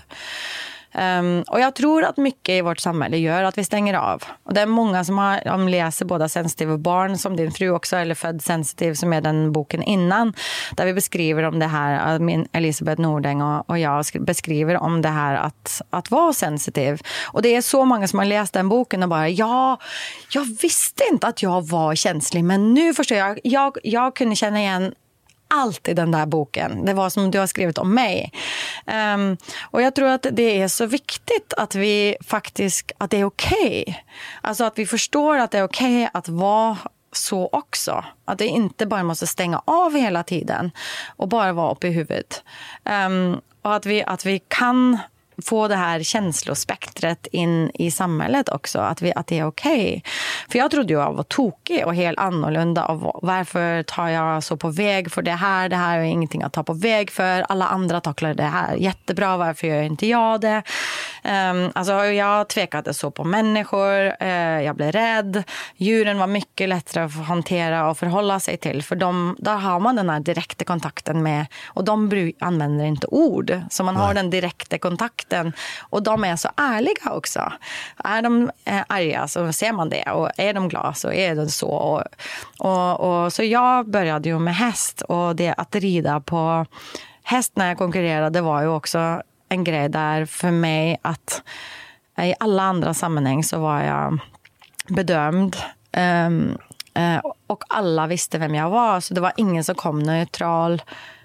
Um, och jag tror att mycket i vårt samhälle gör att vi stänger av. Och det är många som har, de läser båda Sensitiv barn, som din fru också, eller Född sensitiv, som är den boken innan, där vi beskriver om det här, min Elisabeth Nordeng och, och jag beskriver om det här att, att vara sensitiv. Och det är så många som har läst den boken och bara, ja, jag visste inte att jag var känslig, men nu förstår jag, jag, jag kunde känna igen allt i den där boken. Det var som du har skrivit om mig. Um, och jag tror att det är så viktigt att vi faktiskt, att det är okej. Okay. Alltså att vi förstår att det är okej okay att vara så också. Att det inte bara måste stänga av hela tiden och bara vara uppe i huvudet. Um, och att vi, att vi kan få det här känslospektret in i samhället också, att, vi, att det är okej. Okay. För jag trodde ju jag var tokig och helt annorlunda av varför tar jag så på väg för det här, det här är ingenting att ta på väg för, alla andra tacklar det här jättebra, varför gör inte jag det? Um, alltså jag tvekade så på människor, uh, jag blev rädd, djuren var mycket lättare att hantera och förhålla sig till, för de, där har man den här direkta kontakten med, och de bru- använder inte ord, så man har den direkta kontakten. Och de är så ärliga också. Är de arga så ser man det. Och är de glada så är det så. Och, och, och, så jag började ju med häst. Och det att rida på häst när jag konkurrerade var ju också en grej där för mig att i alla andra sammanhang så var jag bedömd. Um, uh, och alla visste vem jag var. Så det var ingen som kom neutral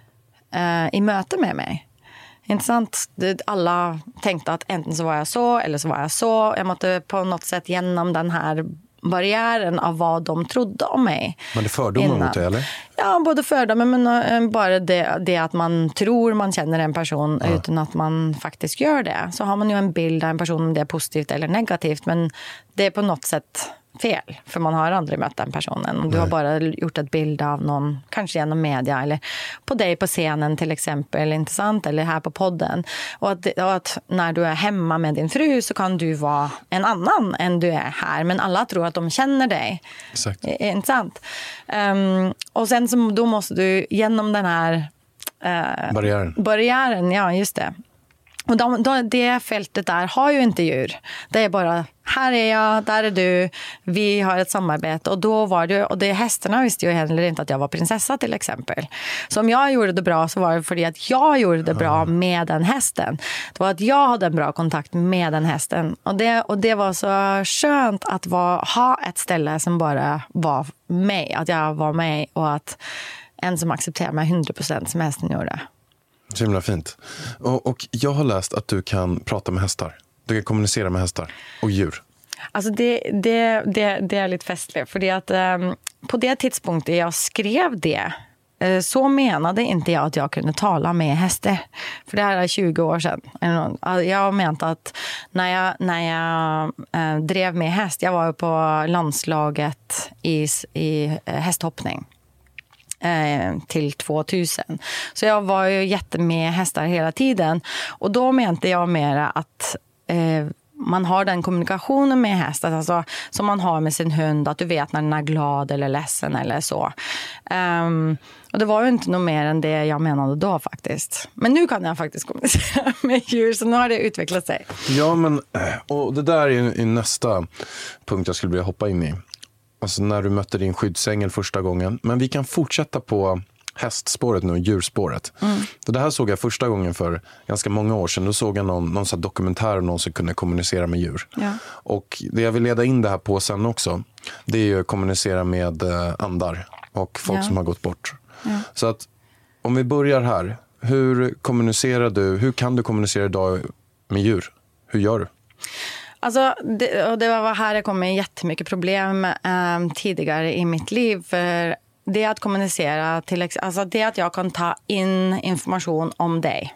uh, i möte med mig. Intressant. Alla tänkte att enten så var jag så eller så var jag så. Jag måste på något sätt genom den här barriären av vad de trodde om mig. Men det fördomar mot det, eller? Ja, både fördomar men bara det, det att man tror man känner en person ja. Utan att man faktiskt gör det. Så har man ju en bild av en person om det är positivt eller negativt, men det är på något sätt fel, för man har aldrig mött den personen. Du Nej. Har bara gjort ett bild av någon, kanske genom media eller på dig på scenen till exempel, intressant, eller här på podden. Och att, och att när du är hemma med din fru så kan du vara en annan än du är här, men alla tror att de känner dig. Exakt. Intressant. Um, och sen så, då måste du genom den här uh, barriären. barriären, ja just det. Och de, de, det fältet där har ju inte djur. Det är bara, här är jag, där är du, vi har ett samarbete. Och då var det, och det hästarna visste ju heller inte att jag var prinsessa till exempel. Så om jag gjorde det bra så var det för att jag gjorde det bra med den hästen. Det var att jag hade en bra kontakt med den hästen. Och det, och det var så skönt att vara, ha ett ställe som bara var mig. Att jag var mig och att en som accepterade mig hundra procent som hästen gjorde. Så himla fint. Och, och jag har läst att du kan prata med hästar. Du kan kommunicera med hästar och djur. Alltså det, det, det, det är lite festligt. För det att um, på det tidspunktet jag skrev det uh, så menade inte jag att jag kunde tala med hästar. För det här är tjugo år sedan. Jag menade att när jag, när jag uh, drev med häst, jag var på landslaget i, i uh, hästhoppning till tvåtusen. Så jag var ju jättemed hästar hela tiden. Och då menade jag mera att eh, man har den kommunikationen med hästar, alltså, som man har med sin hund, att du vet när den är glad eller ledsen eller så. Um, och det var ju inte något mer än det jag menade då faktiskt. Men nu kan jag faktiskt kommunicera med djur, så nu har det utvecklat sig. Ja, men och det där är, är nästa punkt jag skulle vilja hoppa in i. Alltså när du mötte din skyddsängel första gången. Men vi kan fortsätta på hästspåret nu, djurspåret. Mm. Det här såg jag första gången för ganska många år sedan. Då såg jag någon, någon sån här dokumentär om någon som kunde kommunicera med djur. Ja. Och det jag vill leda in det här på sen också, det är ju att kommunicera med eh, andar och folk ja. Som har gått bort. Ja. Så att om vi börjar här, hur kommunicerar du, hur kan du kommunicera idag med djur? Hur gör du? Alltså, det, och det var här det kom med jättemycket problem eh, tidigare i mitt liv. För det att kommunicera, till, alltså det att jag kan ta in information om dig.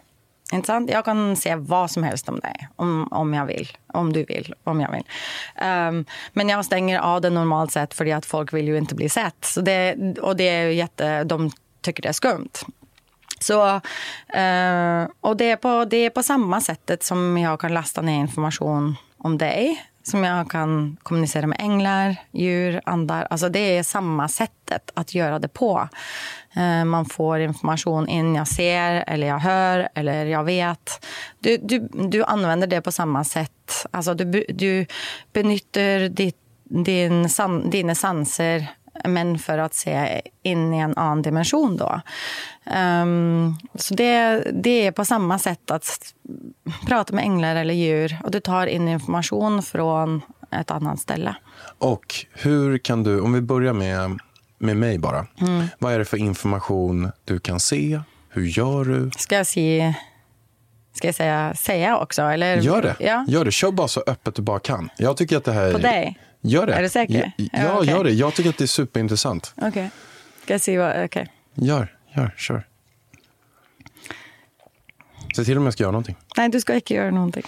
Inte sant? Jag kan se vad som helst om dig. Om, om jag vill. Om du vill. Om jag vill. Um, men jag stänger av det normalt sett. För att folk vill ju inte bli sett. Så det, och det är ju jätte... De tycker det är skumt. Så, uh, och det är, på, det är på samma sättet som jag kan lasta ner information om dig. Som jag kan kommunicera med änglar, djur, andar. Alltså det är samma sättet att göra det på. Man får information in jag ser, eller jag hör, eller jag vet. Du, du, du använder det på samma sätt. Alltså du, du benyttar ditt, din, san, dina sanser, men för att se in i en annan dimension då. Um, så det, det är på samma sätt att prata med änglar eller djur. Och du tar in information från ett annat ställe. Och hur kan du, om vi börjar med, med mig bara. Mm. Vad är det för information du kan se? Hur gör du? Ska jag se... Ska jag säga, säga också? Eller? Gör det. Ja. Gör det. Kör bara så öppet du bara kan. Jag tycker att det här... På dig? Gör det. Är du säker? Ja, ja, ja okay. Gör det. Jag tycker att det är superintressant. Okej. Okay. Ska jag se vad... Okej. Okay. Gör, gör, kör. Se till om jag ska göra någonting. Nej, du ska inte göra någonting.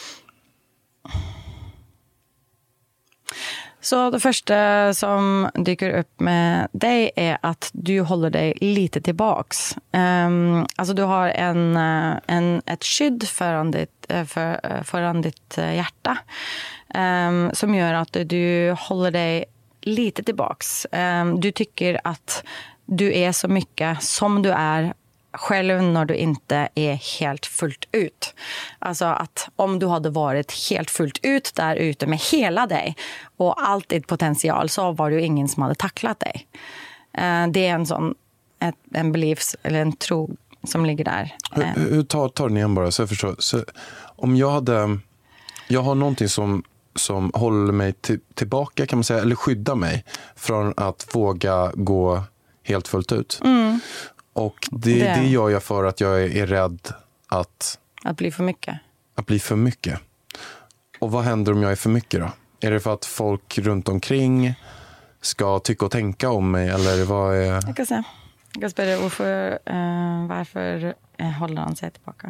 Så det första som dyker upp med dig är att du håller dig lite tillbaks. Um, alltså du har en, en, ett skydd föran ditt, för, föran ditt hjärta. Um, som gör att du håller dig lite tillbaks. Um, du tycker att du är så mycket som du är själv när du inte är helt fullt ut. Alltså att om du hade varit helt fullt ut där ute med hela dig och allt ditt potential, så var det ju ingen som hade tacklat dig. Uh, det är en sån ett, en beliefs eller en tro som ligger där. Hur, hur tar, tar den igen bara så jag förstår. Så om jag hade jag har någonting som som håller mig till, tillbaka kan man säga, eller skyddar mig från att våga gå helt fullt ut. Mm. Och det, det. det gör jag för att jag är, är rädd att... Att bli för mycket. Att bli för mycket. Och vad händer om jag är för mycket då? Är det för att folk runt omkring ska tycka och tänka om mig? Eller vad är... Jag kan säga. Jag kan spela varför, uh, varför uh, håller han sig tillbaka?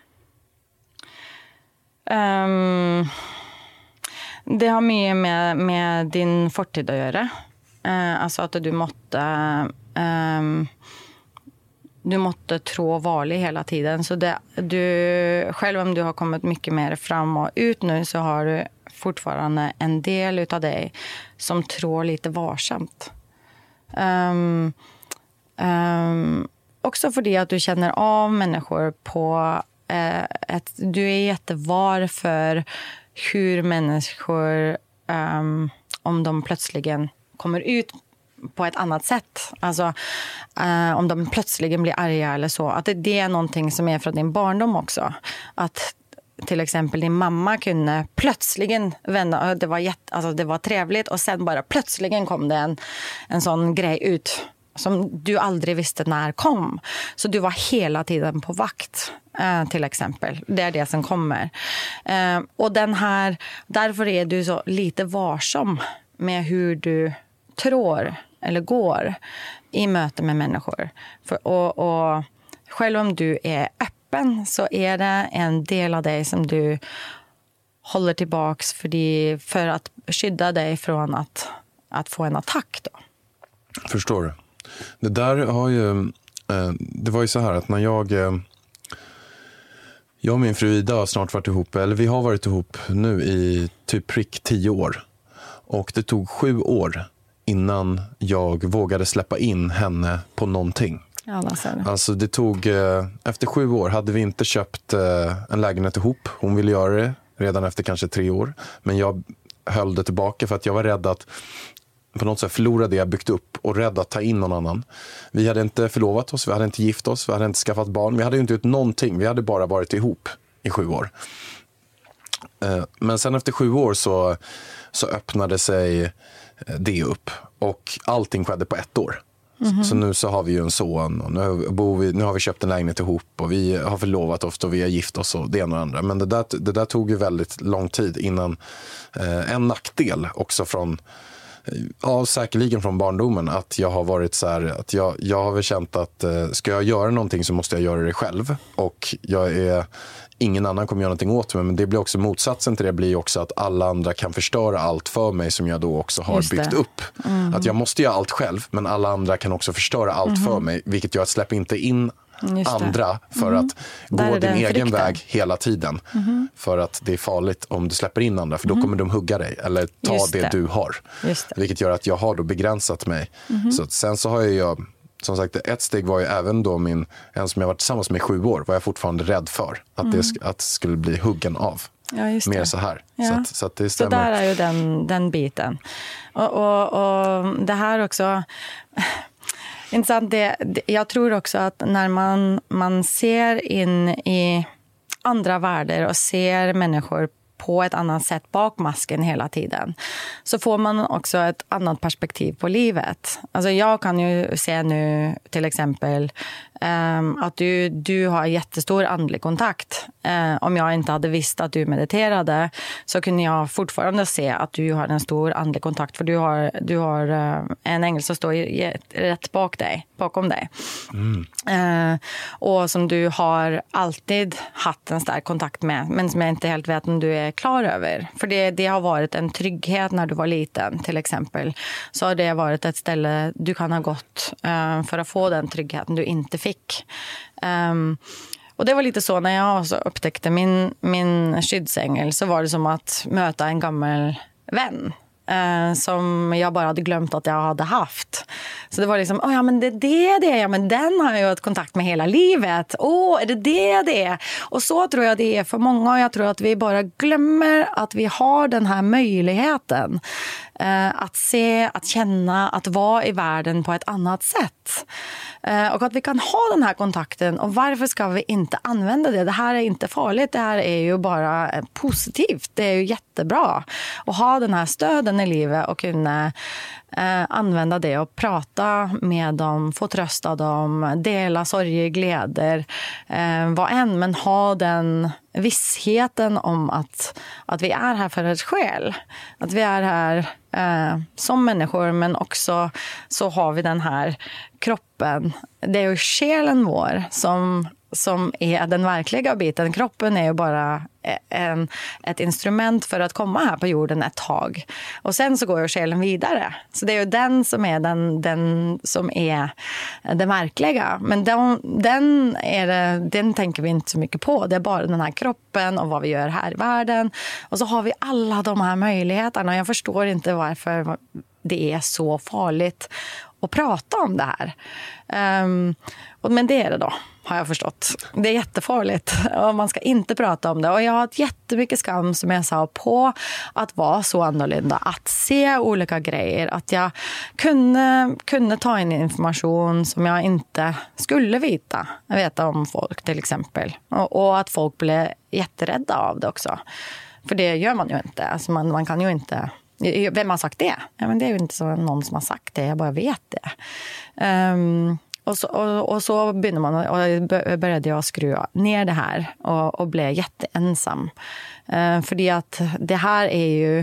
Um, det har mycket med, med din fortid att göra. Uh, alltså att du måtte... Um, Du måste tro varlig hela tiden. Så det, du, själv om du har kommit mycket mer fram och ut nu, så har du fortfarande en del utav dig som tror lite varsamt. Um, um, också för det att du känner av människor på uh, ett... Du är jättevar för hur människor, um, om de plötsligen kommer ut på ett annat sätt. Alltså eh, om de plötsligen blir arga eller så. Att det, det är någonting som är från din barndom också. Att till exempel din mamma kunde plötsligen vända, det var, jätte, alltså det var trevligt, och sen bara plötsligen kom det en, en sån grej ut som du aldrig visste när kom. Så du var hela tiden på vakt, eh, till exempel. Det är det som kommer. Eh, och den här, därför är du så lite varsam med hur du tror eller går i möte med människor. För, och, och själv om du är öppen, så är det en del av dig som du håller tillbaks för, de, för att skydda dig från att, att få en attack då. Förstår du. Det där har ju eh, det var ju så här att när jag eh, jag och min fru Ida har snart varit ihop, eller vi har varit ihop nu i typ prick tio år. Och det tog sju år innan jag vågade släppa in henne på någonting. Ja, det. Alltså det tog, eh, efter sju år hade vi inte köpt eh, en lägenhet ihop. Hon ville göra det redan efter kanske tre år. Men jag höll det tillbaka för att jag var rädd att på något sätt förlora det jag byggt upp och rädd att ta in någon annan. Vi hade inte förlovat oss, vi hade inte gift oss, vi hade inte skaffat barn. Vi hade ju inte gjort någonting, vi hade bara varit ihop i sju år. Eh, men sen efter sju år så, så öppnade sig det upp. Och allting skedde på ett år. Mm-hmm. Så nu så har vi ju en son. Och nu, bor vi, nu har vi köpt en lägenhet ihop. Och vi har förlovat oss och vi har gift oss och det ena och andra. Men det där, det där tog ju väldigt lång tid innan. Eh, en nackdel också från Ja, säkerligen från barndomen. Att jag har varit så här, att jag, jag har väl känt att eh, ska jag göra någonting så måste jag göra det själv. Och jag är, ingen annan kommer göra någonting åt mig. Men det blir också motsatsen till det blir också att alla andra kan förstöra allt för mig som jag då också har byggt upp. Mm. Att jag måste göra allt själv, men alla andra kan också förstöra allt mm. för mig. Vilket gör att släppa inte in andra för mm. att gå din egen frikten. väg hela tiden. Mm. För att det är farligt om du släpper in andra, för då mm. kommer de hugga dig eller ta det. det du har. Vilket gör att jag har då begränsat mig. Mm. Så sen så har jag, som sagt, ett steg var ju även då min, en som jag varit tillsammans med i sju år, var jag fortfarande rädd för att mm. det att skulle bli huggen av. Ja, just det. Mer så här. Ja. Så, att, så att det stämmer. Så där är ju den, den biten. Och, och, och det här också... Intressant. Det, det, jag tror också att när man, man ser in i andra världar och ser människor på ett annat sätt bak masken hela tiden, så får man också ett annat perspektiv på livet. Alltså jag kan ju se nu till exempel um, att du, du har jättestor andlig kontakt. Uh, om jag inte hade visst att du mediterade så kunde jag fortfarande se att du har en stor andlig kontakt, för du har, du har uh, en ängel som står i, rätt bak dig, bakom dig. Mm. Uh, och som du har alltid haft en stark kontakt med, men som jag inte helt vet om du är klar över. För det, det har varit en trygghet när du var liten till exempel. Så har det varit ett ställe du kan ha gått uh, för att få den tryggheten du inte fick. Um, och det var lite så när jag också upptäckte min, min skyddsängel, så var det som att möta en gammal vän. Eh, som jag bara hade glömt att jag hade haft. Så det var liksom, oh, ja men det är det det är, ja, men den har jag haft kontakt med hela livet. Åh, oh, är det det det är? Och så tror jag det är för många, och jag tror att vi bara glömmer att vi har den här möjligheten. Eh, att se, att känna, att vara i världen på ett annat sätt. Eh, och att vi kan ha den här kontakten, och varför ska vi inte använda det? Det här är inte farligt, det här är ju bara positivt. Det är ju jättebra att ha den här stöden i livet och kunna eh, använda det och prata med dem, få trösta dem, dela sorger, glädjer, eh, vad än, men ha den vissheten om att, att vi är här för ett skäl. Att vi är här eh, som människor, men också så har vi den här kroppen. Det är ju själen vår som, som är den verkliga biten. Kroppen är ju bara en, ett instrument för att komma här på jorden ett tag. Och sen så går ju själen vidare. Så det är ju den som är den, den, som är det verkliga. Men den, den, är det, den tänker vi inte så mycket på. Det är bara den här kroppen och vad vi gör här i världen. Och så har vi alla de här möjligheterna. Jag förstår inte varför det är så farligt att prata om det här. Um, men det är det då, har jag förstått. Det är jättefarligt och man ska inte prata om det. Och jag har ett jättemycket skam, som jag sa, på att vara så annorlunda. Att se olika grejer. Att jag kunde, kunde ta in information som jag inte skulle veta. Veta om folk till exempel. Och, och att folk blev jätterädda av det också. För det gör man ju inte. Alltså man, man kan ju inte... Vem har sagt det? Ja, men det är ju inte så någon som har sagt det, jag bara vet det. Um, och, så, och, och så började, man, och började jag skruva ner det här och, och blev jätteensam. Uh, för att det här är ju,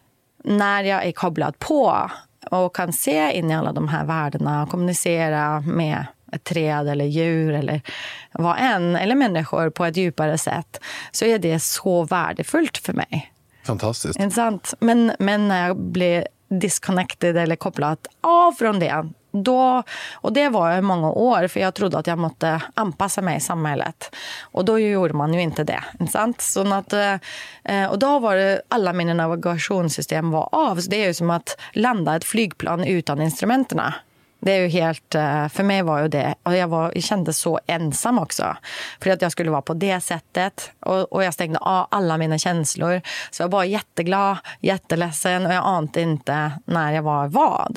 när jag är kopplad på och kan se in i alla de här värdena och kommunicera med ett träd eller djur eller vad än, eller människor på ett djupare sätt, så är det så värdefullt för mig. Fantastiskt. Intressant. Men, men när jag blev disconnected eller kopplat av från det, då, och det var i många år, för jag trodde att jag måste anpassa mig i samhället. Och då gjorde man ju inte det. Intressant. Så att, och då var det, alla mina navigationssystem var av. Så det är ju som att landa ett flygplan utan instrumenterna. Det är ju helt, för mig var ju det, och jag, var, jag kände så ensam också. För att jag skulle vara på det sättet, och, och jag stängde av alla mina känslor. Så jag var bara jätteglad, jätteledsen, och jag ante inte när jag var vad.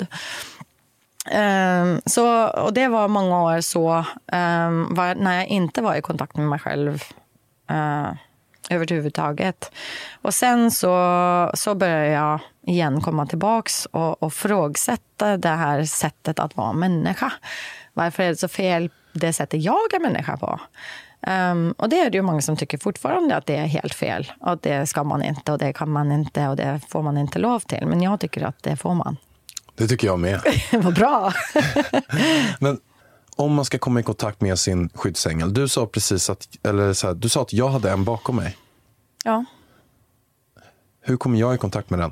Um, så, och det var många år så, um, var, när jag inte var i kontakt med mig själv uh, överhuvudtaget. Och sen så, så började jag igen komma tillbaks och, och frågsätta det här sättet att vara människa. Varför är det så fel det sättet jag är människa på? Um, och det är det ju många som tycker fortfarande att det är helt fel. Och det ska man inte, och det kan man inte, och det får man inte lov till. Men jag tycker att det får man. Det tycker jag med. Vad bra. Men om man ska komma i kontakt med sin skyddsängel. Du sa precis att, eller så här, du sa att jag hade en bakom mig. Ja. Hur kommer jag i kontakt med den?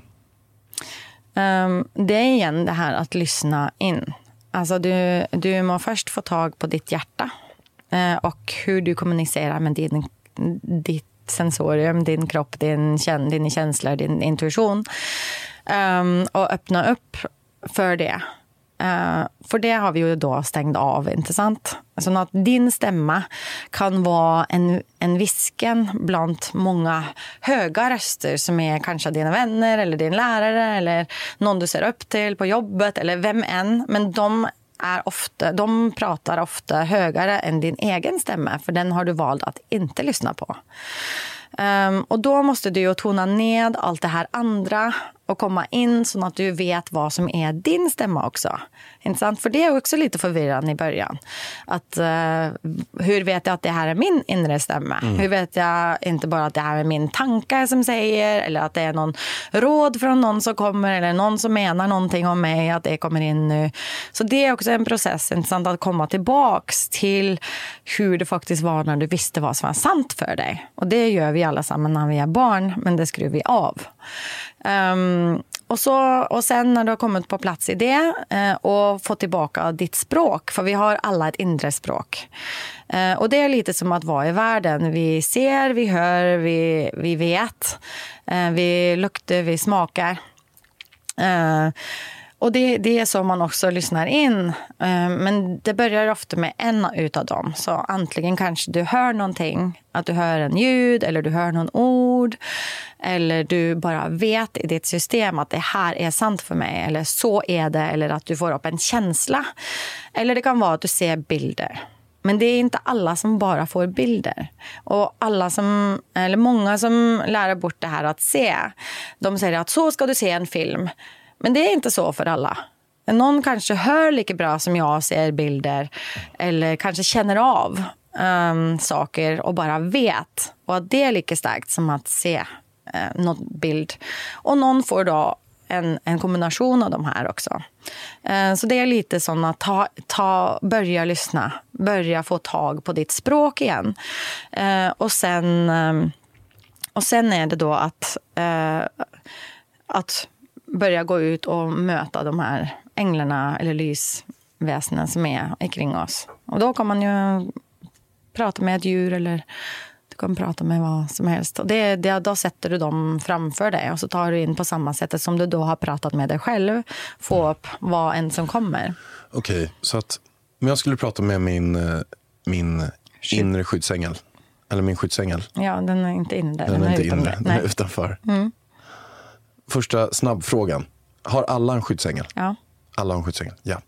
Um, det är igen det här att lyssna in. Alltså du, du må först få tag på ditt hjärta. Uh, och hur du kommunicerar med din, ditt sensorium, din kropp, din, din känsla, din intuition. Um, och öppna upp för det. Uh, för det har vi ju då stängt av, inte sant? Så att din stämma kan vara en, en visken bland många höga röster som är kanske dina vänner eller din lärare eller någon du ser upp till på jobbet eller vem än. Men de, är ofta, de pratar ofta högre än din egen stämma, för den har du valt att inte lyssna på. Um, och då måste du ju tona ned allt det här andra och komma in så att du vet vad som är din stämma också. Intressant, för det är också lite förvirrande i början. Att, uh, hur vet jag att det här är min inre stämma? Mm. Hur vet jag inte bara att det här är min tankar som säger, eller att det är någon råd från någon som kommer, eller någon som menar någonting om mig, att det kommer in nu. Så det är också en process, intressant, att komma tillbaks till hur det faktiskt var när du visste vad som var sant för dig. Och det gör vi alla samman när vi är barn, men det skruvar vi av. Um, och, så, och sen när du har kommit på plats i det uh, och fått tillbaka ditt språk, för vi har alla ett inre språk. Uh, och det är lite som att vara i världen. Vi ser, vi hör, vi, vi vet, uh, vi luktar, vi smakar. Uh, Och det, det är så man också lyssnar in. Men det börjar ofta med en utav dem. Så antingen kanske du hör någonting. Att du hör en ljud eller du hör någon ord. Eller du bara vet i ditt system att det här är sant för mig. Eller så är det. Eller att du får upp en känsla. Eller det kan vara att du ser bilder. Men det är inte alla som bara får bilder. Och alla som, eller många som lär bort det här att se. De säger att så ska du se en film. Men det är inte så för alla. Någon kanske hör lika bra som jag ser bilder. Eller kanske känner av um, saker och bara vet. Och att det är lika starkt som att se uh, någon bild. Och någon får då en, en kombination av de här också. Uh, så det är lite som att ta, ta, börja lyssna. Börja få tag på ditt språk igen. Uh, och, sen, um, och sen är det då att... Uh, att börja gå ut och möta de här änglarna eller lysväsenen som är kring oss. Och då kan man ju prata med ett djur eller du kan prata med vad som helst. Och det, det, då sätter du dem framför dig och så tar du in på samma sätt som du då har pratat med dig själv. Få upp vad en som kommer. Okej, okay, så att om jag skulle prata med min, min inre skyddsängel. Eller min skyddsängel. Ja, den är inte inne där. Den, den är inte utanför. inne, den är utanför. Mm. Första snabbfrågan. Har alla en skyddsängel? Ja. Alla har en skyddsängel, ja.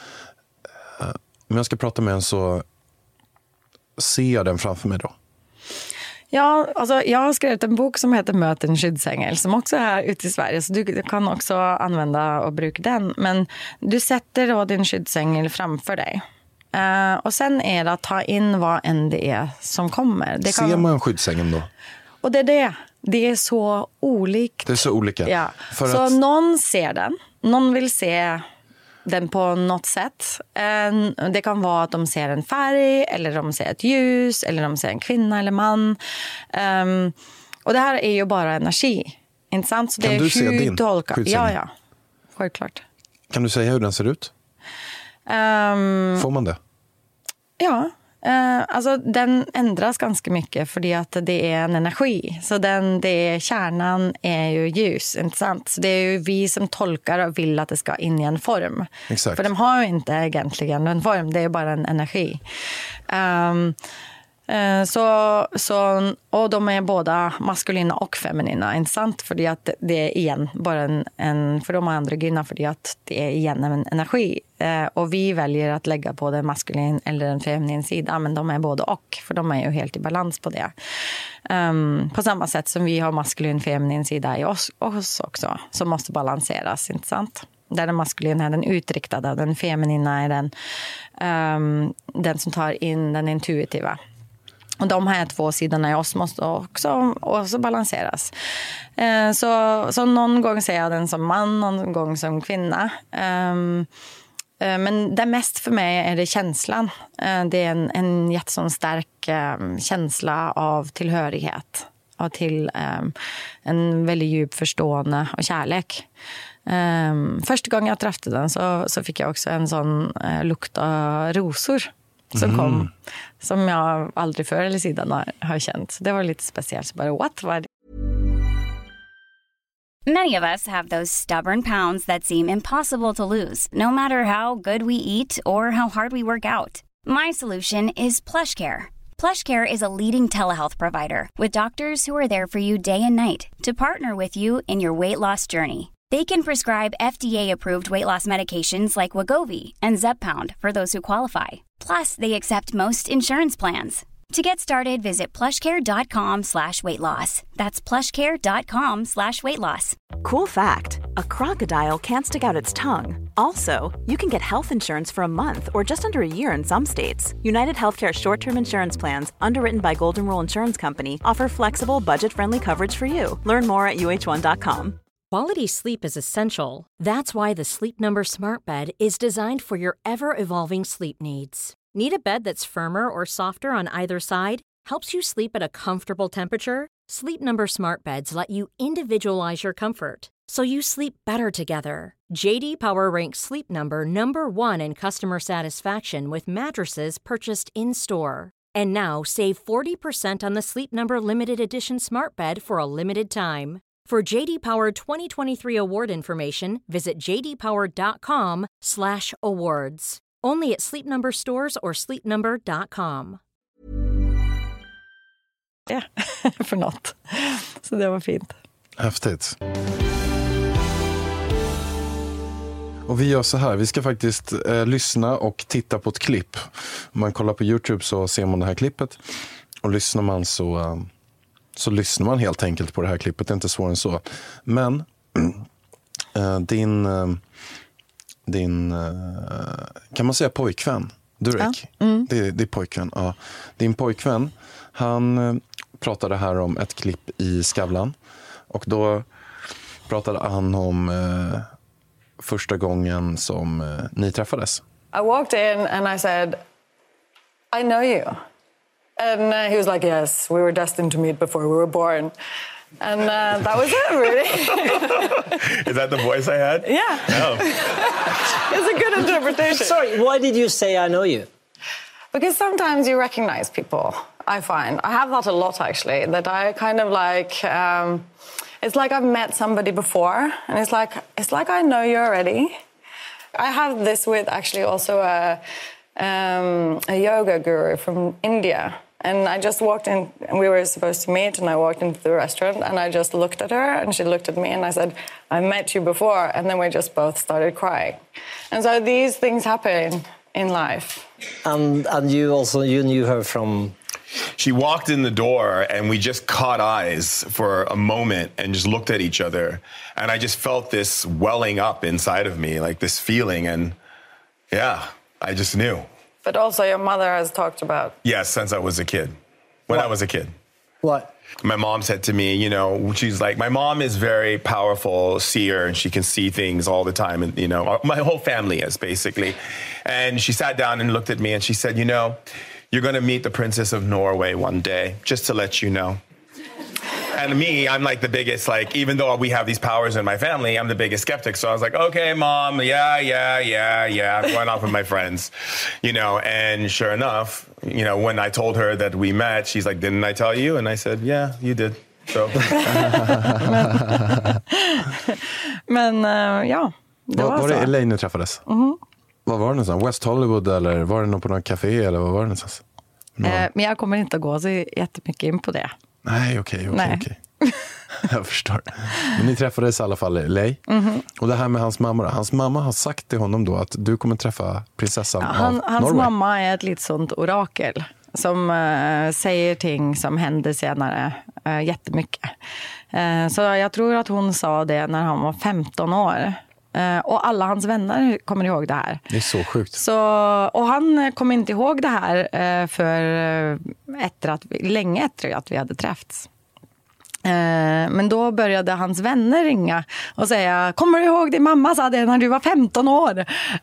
Om jag ska prata med en så ser jag den framför mig då? Ja, alltså jag har skrivit en bok som heter Möt en skyddsängel som också är här ute i Sverige. Så du kan också använda och bruka den. Men du sätter då din skyddsängel framför dig. Uh, och sen är det att ta in vad än det är som kommer. Det ser kan... man skyddsängeln då? Och det är det. Det är så olikt. Det är så olika. Ja. För så att... någon ser den. Någon vill se den på något sätt. Det kan vara att de ser en färg. Eller de ser ett ljus. Eller de ser en kvinna eller man. Um, och det här är ju bara energi. Inte sant? Så kan det är du se din skyddsängel? Ja, ja. Självklart. Kan du säga hur den ser ut? Um... Får man det? Ja. Uh, alltså den ändras ganska mycket för att det är en energi. Så den, det är, kärnan är ju ljus, inte sant? Så det är ju vi som tolkar och vill att det ska in i en form. Exakt. För de har ju inte egentligen en form, det är bara en energi. Um, uh, så, så, och de är båda maskulina och feminina, inte sant? För att det är igen bara en, en för de är androgyna för att det är igen en energi. Uh, och vi väljer att lägga på den maskulin eller den feminin sida, men de är både och, för de är ju helt i balans på det. Um, på samma sätt som vi har maskulin feminin sida i oss, oss också, som måste balanseras, inte sant? Där den maskulina är den utriktade, den feminina är den, um, den som tar in den intuitiva. Och de här två sidorna i oss måste också, också balanseras. Eh, så, så någon gång ser jag den som man, någon gång som kvinna. Eh, eh, men det mest för mig är det känslan. Eh, det är en, en jättesån stark eh, känsla av tillhörighet. Och till eh, en väldigt djup förstående och kärlek. Eh, första gången jag träffade den så, så fick jag också en sån eh, lukt av rosor. Som mm. kom, som jag aldrig förr eller sedan har, har känt. Det var lite speciellt. Så bara, what? Var det? Many of us have those stubborn pounds that seem impossible to lose, no matter how good we eat or how hard we work out. My solution is PlushCare. PlushCare is a leading telehealth provider with doctors who are there for you day and night to partner with you in your weight loss journey. They can prescribe F D A-approved weight loss medications like Wegovy and Zepbound for those who qualify. Plus, they accept most insurance plans. To get started, visit plushcare.com slash weight loss. That's plushcare.com slash weight loss. Cool fact, a crocodile can't stick out its tongue. Also, you can get health insurance for a month or just under a year in some states. United Healthcare short-term insurance plans, underwritten by Golden Rule Insurance Company, offer flexible, budget-friendly coverage for you. Learn more at U H one dot com. Quality sleep is essential. That's why the Sleep Number Smart Bed is designed for your ever-evolving sleep needs. Need a bed that's firmer or softer on either side? Helps you sleep at a comfortable temperature? Sleep Number Smart Beds let you individualize your comfort, so you sleep better together. J D Power ranks Sleep Number number one in customer satisfaction with mattresses purchased in-store. And now, save forty percent on the Sleep Number Limited Edition Smart Bed for a limited time. For J D Power twenty twenty-three award information, visit jdpower.com slash awards. Only at Sleep Number stores or sleep number dot com. Ja, för något. Så det var fint. Häftigt. Och vi gör så här, vi ska faktiskt eh, lyssna och titta på ett klipp. Om man kollar på YouTube så ser man det här klippet. Och lyssnar man så... Eh, så lyssnar man helt enkelt på det här klippet. Det är inte svårare än så. Men äh, din, äh, din äh, kan man säga pojkvän, Durek? Ja. Mm. Det, det är pojkvän, ja. Din pojkvän, han äh, pratade här om ett klipp i Skavlan. Och då pratade han om äh, första gången som äh, ni träffades. I walked in and I said, I know you. And uh, he was like, yes, we were destined to meet before we were born. And uh, that was it, really. Is that the voice I had? Yeah. Oh. It's a good interpretation. Sorry, why did you say I know you? Because sometimes you recognize people, I find. I have that a lot, actually, that I kind of like... Um, it's like I've met somebody before, and it's like, it's like I know you already. I have this with, actually, also a, um, a yoga guru from India. And I just walked in, and we were supposed to meet, and I walked into the restaurant, and I just looked at her, and she looked at me, and I said, I met you before, and then we just both started crying. And so these things happen in life. And and you also, you knew her from... She walked in the door, and we just caught eyes for a moment and just looked at each other. And I just felt this welling up inside of me, like this feeling, and yeah, I just knew. But also your mother has talked about... Yes, since I was a kid. When What? I was a kid. What? My mom said to me, you know, she's like, my mom is very powerful seer, and she can see things all the time. And, you know, my whole family is, basically. And she sat down and looked at me, and she said, you know, you're going to meet the Princess of Norway one day, just to let you know. And me, I'm like the biggest, like, even though we have these powers in my family, I'm the biggest skeptic. So I was like, okay, Mom, yeah, yeah, yeah, yeah. I'm going off with my friends, you know. And sure enough, you know, when I told her that we met, she's like, didn't I tell you? And I said, yeah, you did. So. Men uh, ja, det var, var, var så. det L A ni träffades? Mm-hmm. Var var det någonstans? West Hollywood, eller var det någon på någon café, eller vad var det någonstans? Eh, men jag kommer inte att gå så jättemycket in på det. Nej, okej, okej, okej. Jag förstår. Men ni träffades i alla fall i L A. Mm-hmm. Och det här med hans mamma. Hans mamma har sagt till honom då att du kommer träffa prinsessan ja, han, av Hans Norway. mamma är ett litet sånt orakel som uh, säger ting som händer senare uh, jättemycket. Uh, så jag tror att hon sa det när han var femton år. Uh, och alla hans vänner kommer ihåg det här. Det är så sjukt. Så, och han kom inte ihåg det här uh, för uh, efter att vi, länge efter att vi hade träffats. Men då började hans vänner ringa och säga, kommer du ihåg din mamma sa det när du var femton år?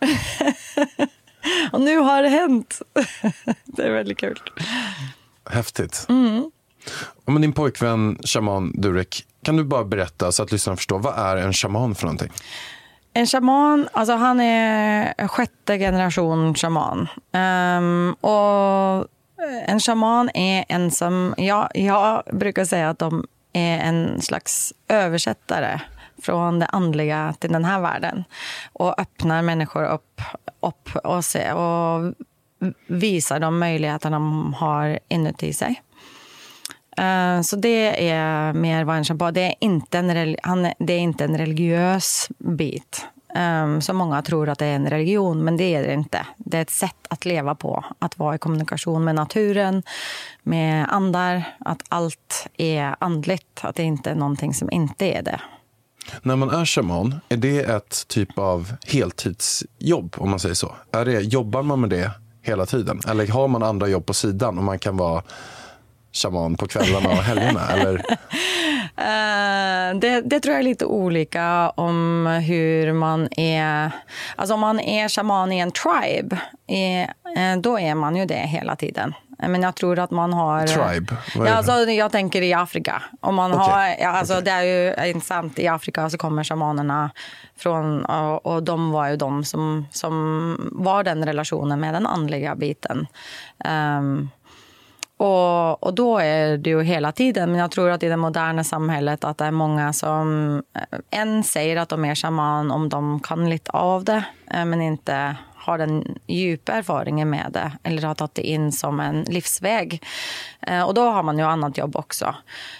Och nu har det hänt. Det är väldigt kul. Häftigt. Mm. Och med din pojkvän, shaman Durek, kan du bara berätta så att lyssnarna förstår, vad är en shaman för någonting? En shaman, alltså han är sjätte generation shaman. Um, och en shaman är en som, ja, jag brukar säga att de är en slags översättare från det andliga till den här världen. Och öppnar människor upp, upp och, se, och visar de möjligheter de har inuti sig. Uh, så det är mer vad en shaman, det är inte en, han, det är inte en religiös bit. Um, så många tror att det är en religion, men det är det inte. Det är ett sätt att leva på, att vara i kommunikation med naturen, med andar, att allt är andligt, att det inte är någonting som inte är det. När man är shaman, är det ett typ av heltidsjobb, om man säger så? Är det, jobbar man med det hela tiden? Eller har man andra jobb på sidan och man kan vara shaman på kvällarna och helgerna, eller? Uh, det, det tror jag är lite olika om hur man är. Alltså om man är shaman i en tribe, är, då är man ju det hela tiden. Men jag tror att man har... Tribe? Ja, alltså, jag tänker i Afrika. Om man okay. har, ja, alltså, okay. Det är ju intressant. I Afrika så kommer shamanerna från... Och, och de var ju de som, som var den relationen med den andliga biten. Um, Och, och då är det ju hela tiden, men jag tror att i det moderna samhället att det är många som en säger att de är shaman om de kan lite av det, men inte har den djupa erfarenheten med det eller har tagit det in som en livsväg. Och då har man ju annat jobb också.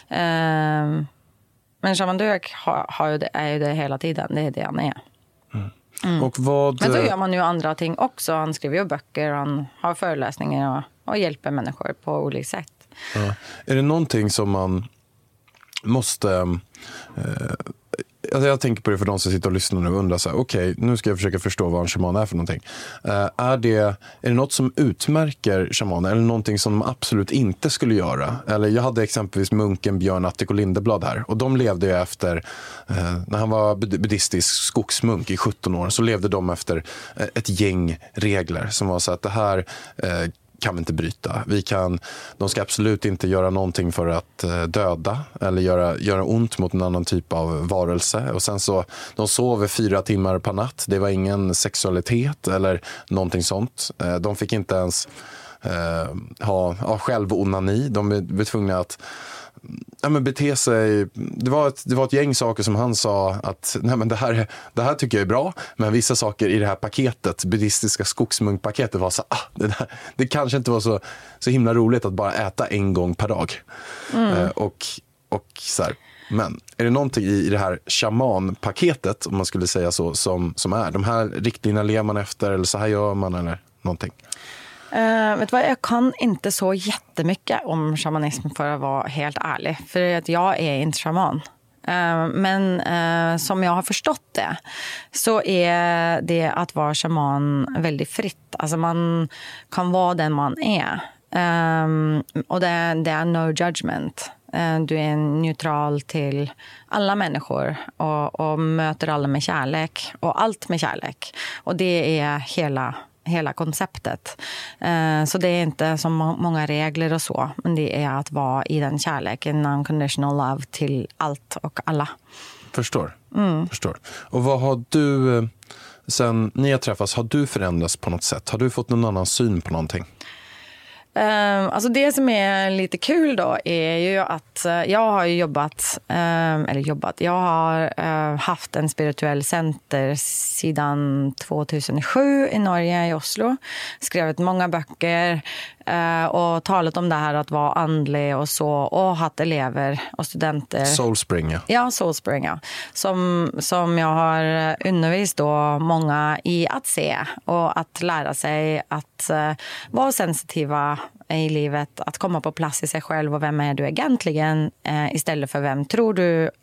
Men shaman Durek har, har ju det, är ju det hela tiden, det är det han är. Mm. Mm. Och vad... Men så gör man ju andra ting också. Han skriver ju böcker, han har föreläsningar och, och hjälper människor på olika sätt. Ja. Är det någonting som man måste... Eh, alltså jag tänker på det för de som sitter och lyssnar nu och undrar så här, okej, okay, nu ska jag försöka förstå vad en shaman är för någonting. Eh, är, det, är det något som utmärker shamaner eller någonting som de absolut inte skulle göra? Eller jag hade exempelvis munken Björn Attic och Lindeblad här, och de levde ju efter, eh, när han var buddhistisk skogsmunk i sjutton år, så levde de efter ett gäng regler som var så att det här eh, kan vi inte bryta. Vi kan, de ska absolut inte göra någonting för att döda eller göra, göra ont mot en annan typ av varelse. Och sen så, de sov fyra timmar per natt. Det var ingen sexualitet eller någonting sånt. De fick inte ens eh, ha, ha självonani. De var tvungna att ja, men bete sig. Det var, ett, det var ett gäng saker som han sa att nej, men det, här, det här tycker jag är bra, men vissa saker i det här paketet, buddhistiska skogsmunkpaketet, var så ah, det, där, det kanske inte var så, så himla roligt att bara äta en gång per dag. Mm. Eh, och, och så här, men är det någonting i, i det här shamanpaketet, om man skulle säga så, som, som är de här riktlinjerna lever man efter, eller så här gör man, eller någonting? Uh, vet du vad, jag kan inte så jättemycket om shamanism för att vara helt ärlig. För att jag är inte shaman. Uh, men uh, som jag har förstått det så är det att vara shaman väldigt fritt. Alltså man kan vara den man är. Um, och det, det är no judgment. Uh, du är neutral till alla människor och, och möter alla med kärlek. Och allt med kärlek. Och det är hela... hela konceptet. Så det är inte som många regler och så, men det är att vara i den kärleken, unconditional love till allt och alla. Förstår. Mm. Förstår. Och vad har du, sen ni har träffats, har du förändrats på något sätt? Har du fått någon annan syn på någonting? Um, alltså det som är lite kul då är ju att uh, jag har ju jobbat, um, eller jobbat, jag har uh, haft en spirituell center sedan tvåtusensju i Norge, i Oslo. Skrivit många böcker uh, och talat om det här att vara andlig och så, och haft elever och studenter. Soulspring, ja. Ja, Soulspring, ja. Som, som jag har undervisat då många i att se och att lära sig att uh, vara sensitiva i livet, att komma på plats i sig själv och vem är du egentligen, eh, istället för vem tror du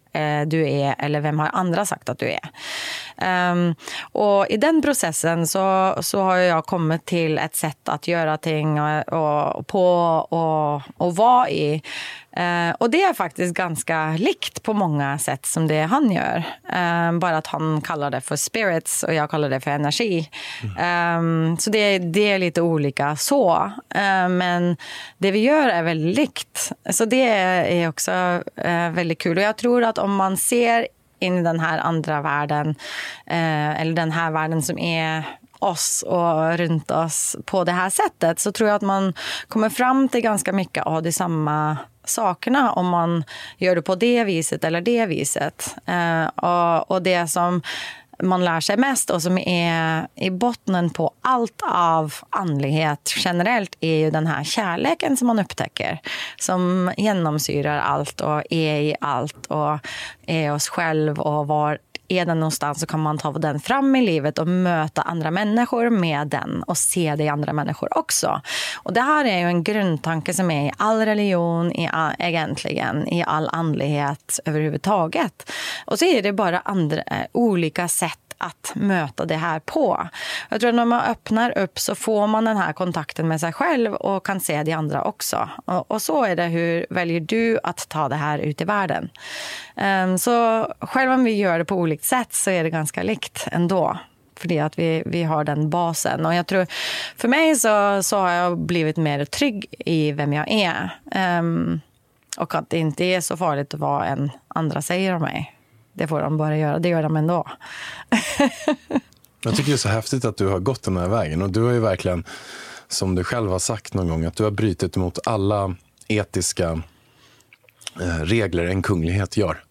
eh, du är eller vem har andra sagt att du är. Um, och i den processen så, så har jag kommit till ett sätt att göra ting och, och, på och, och vara i. Uh, och det är faktiskt ganska likt på många sätt som det han gör. Um, bara att han kallar det för spirits och jag kallar det för energi. Mm. Um, så det, det är lite olika så. Uh, men det vi gör är väldigt likt. Så det är också uh, väldigt kul. Och jag tror att om man ser in i den här andra världen eh, eller den här världen som är oss och runt oss på det här sättet, så tror jag att man kommer fram till ganska mycket av de samma sakerna om man gör det på det viset eller det viset. Eh, och, och det som man lär sig mest och som är i botten på allt av andlighet generellt är ju den här kärleken som man upptäcker. Som genomsyrar allt och är i allt och är oss själv, och var är den någonstans så kan man ta den fram i livet och möta andra människor med den och se det i andra människor också. Och det här är ju en grundtanke som är i all religion, i all, egentligen i all andlighet överhuvudtaget. Och så är det bara andra, olika sätt att möta det här på. Jag tror att när man öppnar upp så får man den här kontakten med sig själv och kan se de andra också. Och, och så är det, hur väljer du att ta det här ut i världen? Um, så själv om vi gör det på olika sätt så är det ganska likt ändå. För det att vi, vi har den basen. Och jag tror, för mig så, så har jag blivit mer trygg i vem jag är. Um, och att det inte är så farligt vad en andra säger om mig. Det får de bara göra, det gör de ändå. Jag tycker det är så häftigt att du har gått den här vägen. Och du har ju verkligen, som du själv har sagt någon gång, att du har brytit mot alla etiska eh, regler en kunglighet gör.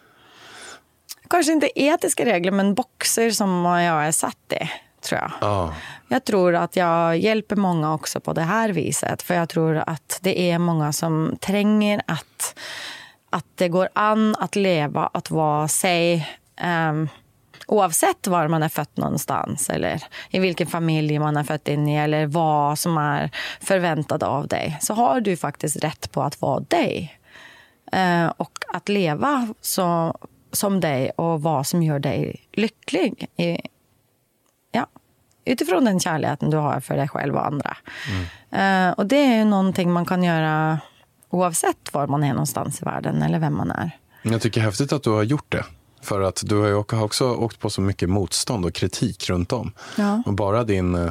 Kanske inte etiska regler, men boxer som jag är satt i, tror jag. Ah. Jag tror att jag hjälper många också på det här viset. För jag tror att det är många som tränger att... Att det går an att leva, att vara sig um, oavsett var man är född någonstans eller i vilken familj man är född in i eller vad som är förväntat av dig. Så har du faktiskt rätt på att vara dig. Uh, och att leva så, som dig och vad som gör dig lycklig. I, ja, utifrån den kärleken du har för dig själv och andra. Mm. Uh, och det är ju någonting man kan göra... Oavsett var man är någonstans i världen eller vem man är. Jag tycker det är häftigt att du har gjort det. För att du har ju också åkt på så mycket motstånd och kritik runt om. Ja. Och bara din,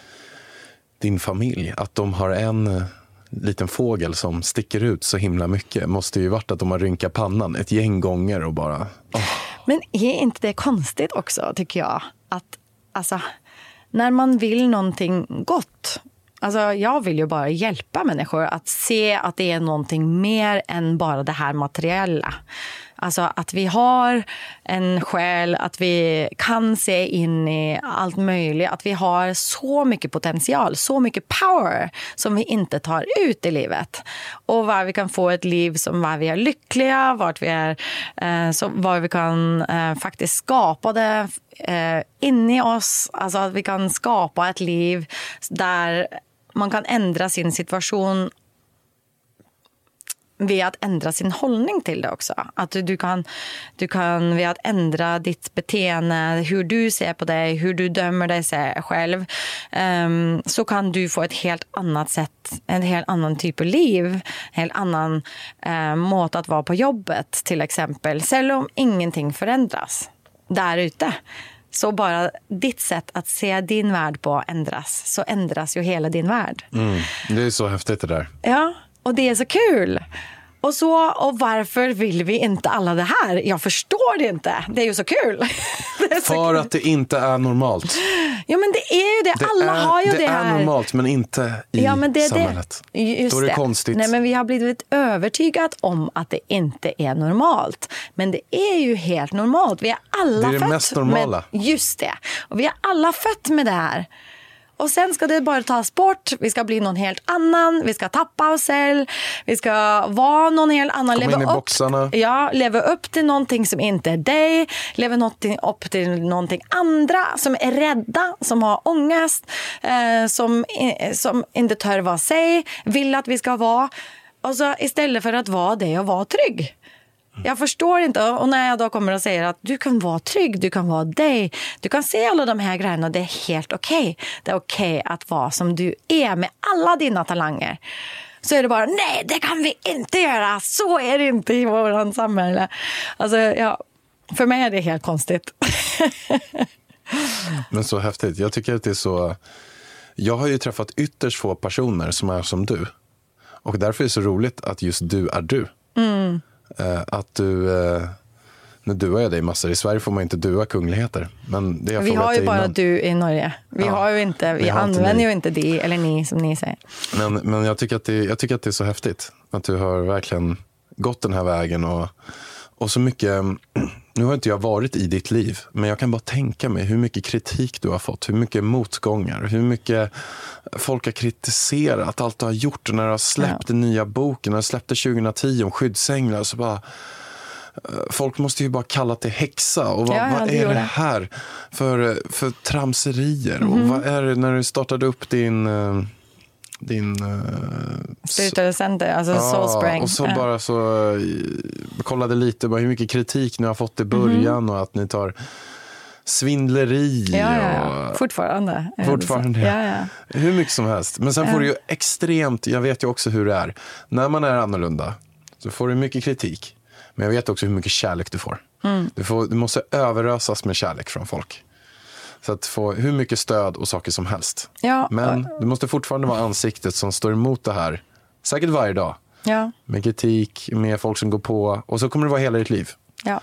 din familj, att de har en liten fågel som sticker ut så himla mycket, måste ju varit att de har rynkat pannan ett gäng gånger och bara... Oh. Men är inte det konstigt också, tycker jag? Att alltså, när man vill någonting gott... Alltså, jag vill ju bara hjälpa människor att se att det är någonting mer än bara det här materiella. Alltså att vi har en själ, att vi kan se in i allt möjligt. Att vi har så mycket potential, så mycket power som vi inte tar ut i livet. Och var vi kan få ett liv som var vi är lyckliga, vart vi är, eh, så var vi kan eh, faktiskt skapa det eh, inne i oss. Alltså att vi kan skapa ett liv där man kan ändra sin situation via att ändra sin hållning till det också. Att du kan, du kan via att ändra ditt beteende, hur du ser på dig, hur du dömer dig själv, um, så kan du få ett helt annat sätt, en helt annan typ av liv, en helt annan uh, måte att vara på jobbet till exempel. Selv om ingenting förändras där ute. Så bara ditt sätt att se din värld på ändras, så ändras ju hela din värld. Mm, det är så häftigt det där. Ja, och det är så kul. Och så, och varför vill vi inte alla det här? Jag förstår det inte. Det är ju så kul. Så För kul. att det inte är normalt. Ja, men det är ju det. det alla är, har ju det, det här. Det är normalt, men inte i ja, men det, samhället. Det, just Då är det, det konstigt. Nej, men vi har blivit övertygat om att det inte är normalt. Men det är ju helt normalt. Vi är alla det är det fött mest normala. Med, just det. Och vi är alla fött med det här. Och sen ska det bara tas bort. Vi ska bli någon helt annan. Vi ska tappa oss själv. Vi ska vara någon helt annan. Komma leva in i upp, boxarna. Ja, leva upp till någonting som inte är dig. Leva upp till någonting andra. Som är rädda. Som har ångest. Eh, som, som inte tör vara sig. Vill att vi ska vara. Och så istället för att vara det och vara trygg. Jag förstår inte. Och när jag då kommer och säger att du kan vara trygg, du kan vara dig, du kan se alla de här grejerna och det är helt okej. Okay. Det är okej okay att vara som du är med alla dina talanger. Så är det bara, nej, det kan vi inte göra. Så är det inte i våran samhälle. Alltså, ja, för mig är det helt konstigt. Men så häftigt. Jag tycker att det är så... Jag har ju träffat ytterst få personer som är som du. Och därför är det så roligt att just du är du. Mm. Att du... Nu duar jag dig massor. I Sverige får man inte dua kungligheter. Men det jag vi har ju bara innan. Du i Norge. Vi ja, har ju inte, vi, vi använder inte ju inte det eller ni som ni säger. Men, men jag, tycker att det, jag tycker att det är så häftigt. Att du har verkligen gått den här vägen. Och, och så mycket... Nu har inte jag varit i ditt liv. Men jag kan bara tänka mig hur mycket kritik du har fått. Hur mycket motgångar. Hur mycket folk har kritiserat allt du har gjort. När du har släppt ja. den nya boken. När du släppte tjugohundratio om skyddsänglar. Så bara... Folk måste ju bara kalla till häxa. Och vad, ja, vad är det här för, för tramserier? Mm. Och vad är det när du startade upp din... din uh, Spiritual Center, alltså ja, Soulspring. Och så ja. bara så uh, kollade lite bara hur mycket kritik ni har fått i början. Mm. Och att ni tar svindleri. Ja, ja, ja. Och, fortfarande. Fortfarande, ja, ja. Hur mycket som helst. Men sen ja. får du ju extremt... Jag vet ju också hur det är. När man är annorlunda så får du mycket kritik. Men jag vet också hur mycket kärlek du får. Mm. Du, får, du måste överösas med kärlek från folk. Så att få hur mycket stöd och saker som helst. Ja. Men du måste fortfarande vara ansiktet som står emot det här. Säkert varje dag. Ja. Med kritik, med folk som går på. Och så kommer det vara hela ditt liv. Ja,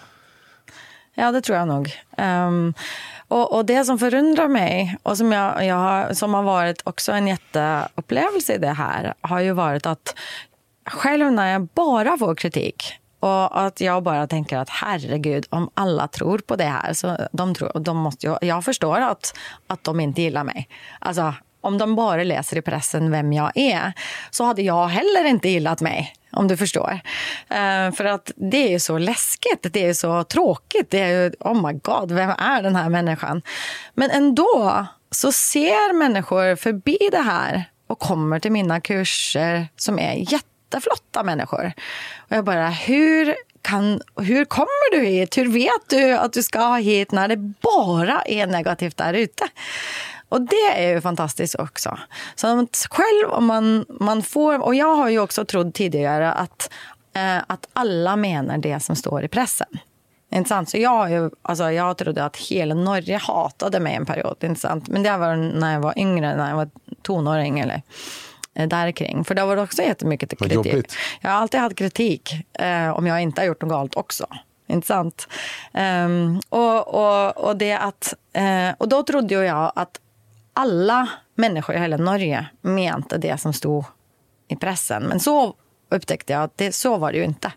ja det tror jag nog. Um, och, och det som förundrar mig och som, jag, jag har, som har varit också en jätteupplevelse i det här har ju varit att själv när jag bara får kritik och att jag bara tänker att herregud, om alla tror på det här så de tror, de måste ju, jag förstår att, att de inte gillar mig. Alltså om de bara läser i pressen vem jag är så hade jag heller inte gillat mig, om du förstår. Uh, för att det är så läskigt, det är så tråkigt. Det är ju, oh my god, vem är den här människan? Men ändå så ser människor förbi det här och kommer till mina kurser som är jätteflotta människor. Och jag bara, hur kan, hur kommer du hit? Hur vet du att du ska hit när det bara är negativt där ute? Och det är ju fantastiskt också. Så själv om man, man får, och jag har ju också trott tidigare att, eh, att alla menar det som står i pressen. Inte sant? Så jag har ju, alltså jag trodde att hela Norge hatade mig en period, inte sant? Men det var när jag var yngre, när jag var tonåring eller där kring. För det var också jättemycket kritik. Jobbigt. Jag har alltid haft kritik eh, om jag inte har gjort något galet också. Inte sant? Um, och, och, och, det att, eh, och då trodde jag att alla människor i hela Norge mente det som stod i pressen. Men så upptäckte jag att det, så var det ju inte.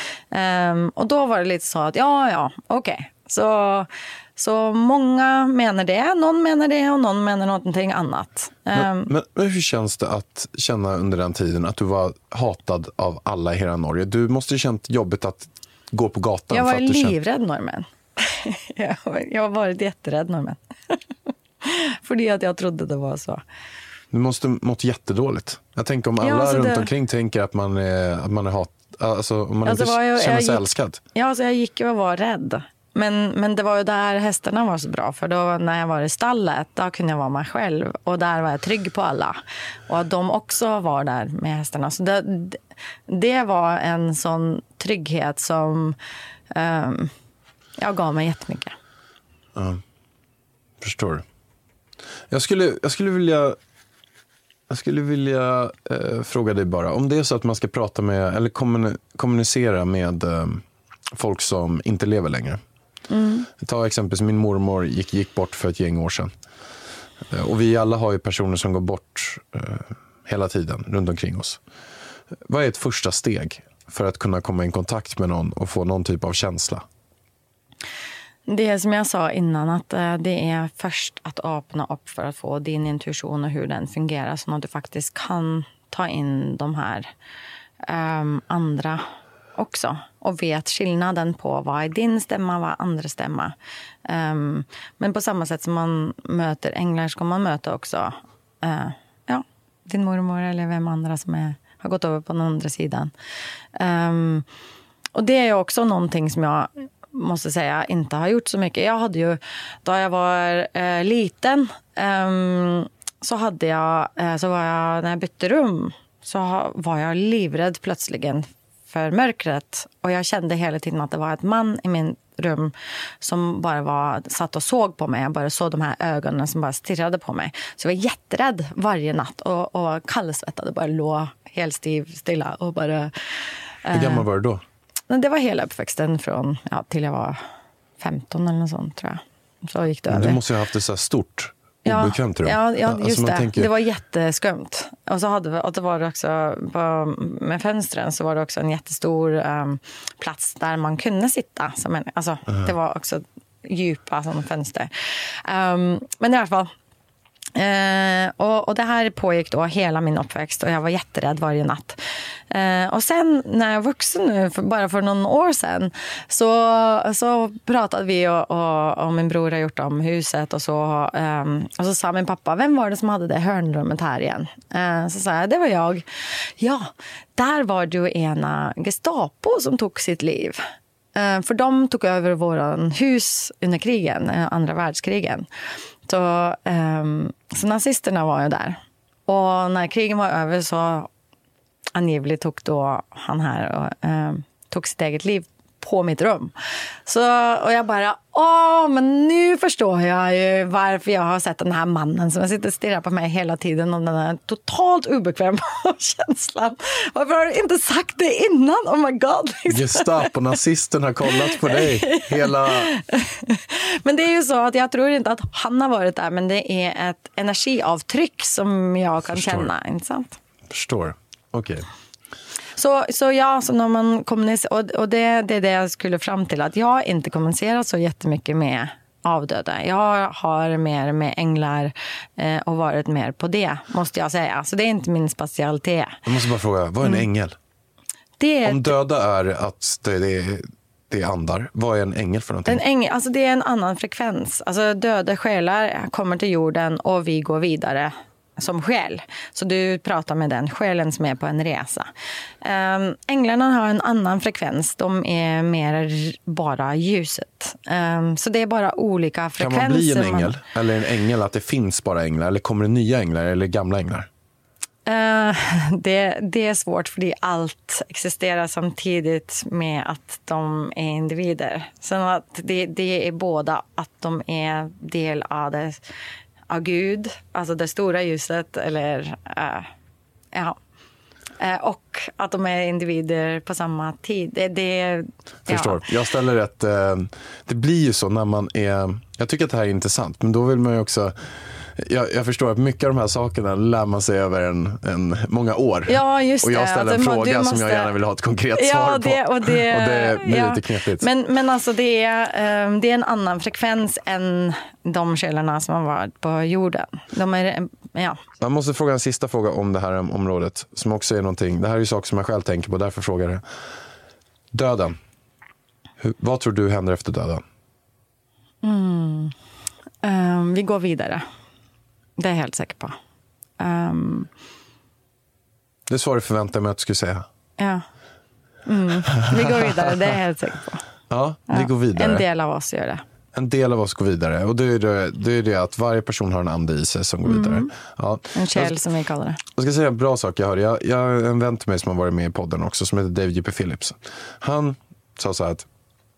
Um, och då var det lite så att ja, ja, okej. Okay. Så, så många menar det, någon menar det och någon menar någonting annat. Um, men, men, men hur känns det att känna under den tiden att du var hatad av alla i hela Norge? Du måste ju känt jobbigt att gå på gatan. Jag var för att du livrädd känt... norrmän. jag, jag har varit jätterädd norrmän. Fordi att jag trodde det var så. Du måste mått jättedåligt. Jag tänker om alla ja, runt det... omkring tänker att man är, att man är hat, alltså om man alltså, inte jag, känner sig jag älskad. Ja, alltså jag gick och var rädd. Men, men det var ju där hästarna var så bra. För då när jag var i stallet, då kunde jag vara mig själv. Och där var jag trygg på alla. Och att de också var där med hästarna. Så det, det var en sån trygghet som um, jag gav mig jättemycket. Ja, förstår. Jag skulle, jag skulle vilja... Jag skulle vilja eh, fråga dig bara, om det är så att man ska prata med eller kommunicera med eh, folk som inte lever längre. Mm. Ta exempelvis min mormor gick, gick bort för ett gäng år sedan. Eh, och vi alla har ju personer som går bort eh, hela tiden runt omkring oss. Vad är ett första steg för att kunna komma i kontakt med någon och få någon typ av känsla? Det är som jag sa innan, att det är först att öppna upp för att få din intuition och hur den fungerar, så att du faktiskt kan ta in de här um, andra också och vet skillnaden på vad är din stämma, vad är andra stämma. Um, men på samma sätt som man möter änglar ska man möta också uh, ja, din mormor eller vem andra som är, har gått över på den andra sidan. Um, och det är också någonting som jag måste säga inte har gjort så mycket. Jag hade ju, då jag var eh, liten eh, så hade jag, eh, så var jag, när jag bytte rum så var jag livrädd plötsligen för mörkret. Och jag kände hela tiden att det var ett man i min rum som bara var, satt och såg på mig. Jag bara såg de här ögonen som bara stirrade på mig. Så jag var jätterädd varje natt och, och kallsvettad och bara låg helt stiv, stilla och bara... Eh, Hur gammal var du då? Det var hela uppväxten från, ja, till jag var femton eller något sånt, tror jag. Så gick det över. Du måste ju ha haft det så här stort, obekvämt rum. Ja, ja, just alltså, det. Tänker... Det var jätteskumt. Och så hade vi, och det var också, på, med fönstren så var det också en jättestor um, plats där man kunde sitta. Som en, alltså, uh-huh. Det var också djupa sådana fönster. Um, men i alla fall. Uh, och, och det här pågick då hela min uppväxt och jag var jätterädd varje natt. Uh, och sen när jag vuxen nu, för, bara för någon år sedan, så, så pratade vi och, och, och min bror har gjort om huset och så, um, och så sa min pappa, vem var det som hade det hörnrummet här igen? Uh, så sa jag, det var jag. Ja, där var det ju ena Gestapo som tog sitt liv. Uh, för de tog över våran hus under krigen, uh, andra världskrigen. Så, um, så nazisterna var ju där. Och när krigen var över så angiveligt tog då han här och um, tog sitt eget liv på mitt rum. Så, och jag bara, åh, men nu förstår jag ju varför jag har sett den här mannen som sitter och stirrar på mig hela tiden och den här totalt obekväma känslan. Varför har du inte sagt det innan? Oh my god. Gestapo-nazisten har kollat på dig hela... Men det är ju så att jag tror inte att han har varit där, men det är ett energiavtryck som jag kan Förstår. känna, inte sant? Förstår, okej. Okay. Så, så ja, så när man kommunicerar, och, och det, det är det jag skulle fram till, att jag inte kommunicerar så jättemycket med avdöda. Jag har mer med änglar eh, och varit mer på det, måste jag säga. Så det är inte min specialitet. Jag måste bara fråga, vad är en ängel? Mm. Det är... Om döda är att det, det, det är andar, vad är en ängel för någonting? En ängel, alltså det är en annan frekvens. Alltså döda själar kommer till jorden och vi går vidare som själ. Så du pratar med den själen som är på en resa. Um, änglarna har en annan frekvens. De är mer bara ljuset. Um, så det är bara olika frekvenser. Kan man bli en ängel? Man... Eller en ängel att det finns bara änglar? Eller kommer det nya änglar eller gamla änglar? Uh, det, det är svårt för allt existerar samtidigt med att de är individer. Så att det, det är båda att de är del av det av Gud, alltså det stora ljuset, eller uh, ja, uh, och att de är individer på samma tid. Det, det Förstår. Ja. Jag ställer rätt. Uh, det blir ju så när man är. Jag tycker att det här är intressant, men då vill man ju också. Jag, jag förstår att mycket av de här sakerna lär man sig över en, en många år. Ja, just det. Och jag ställer en alltså, fråga måste... som jag gärna vill ha ett konkret ja, svar på. Det, och, det, och det blir ja. lite knepigt. Men, men alltså det är, um, det är en annan frekvens än de källorna som har varit på jorden. De är, ja. Man måste fråga en sista fråga om det här området, som också är någonting. Det här är ju saker som jag själv tänker på, därför frågar jag det. Döden. Hur, vad tror du händer efter döden? Mm. Um, vi går vidare. Det är jag helt säker på. Um, det svar du förväntar mig att du skulle säga. Ja. Mm. Vi går vidare, det är jag helt säker på. Ja, vi ja. går vidare. En del av oss gör det. En del av oss går vidare. Och det är det, det, är det att varje person har en ande i sig som går vidare. Mm. Ja. En käll som vi kallar det. Jag ska säga en bra sak jag hörde. Jag, jag har en vän till mig som har varit med i podden också, som heter David J P Phillips. Han sa så här att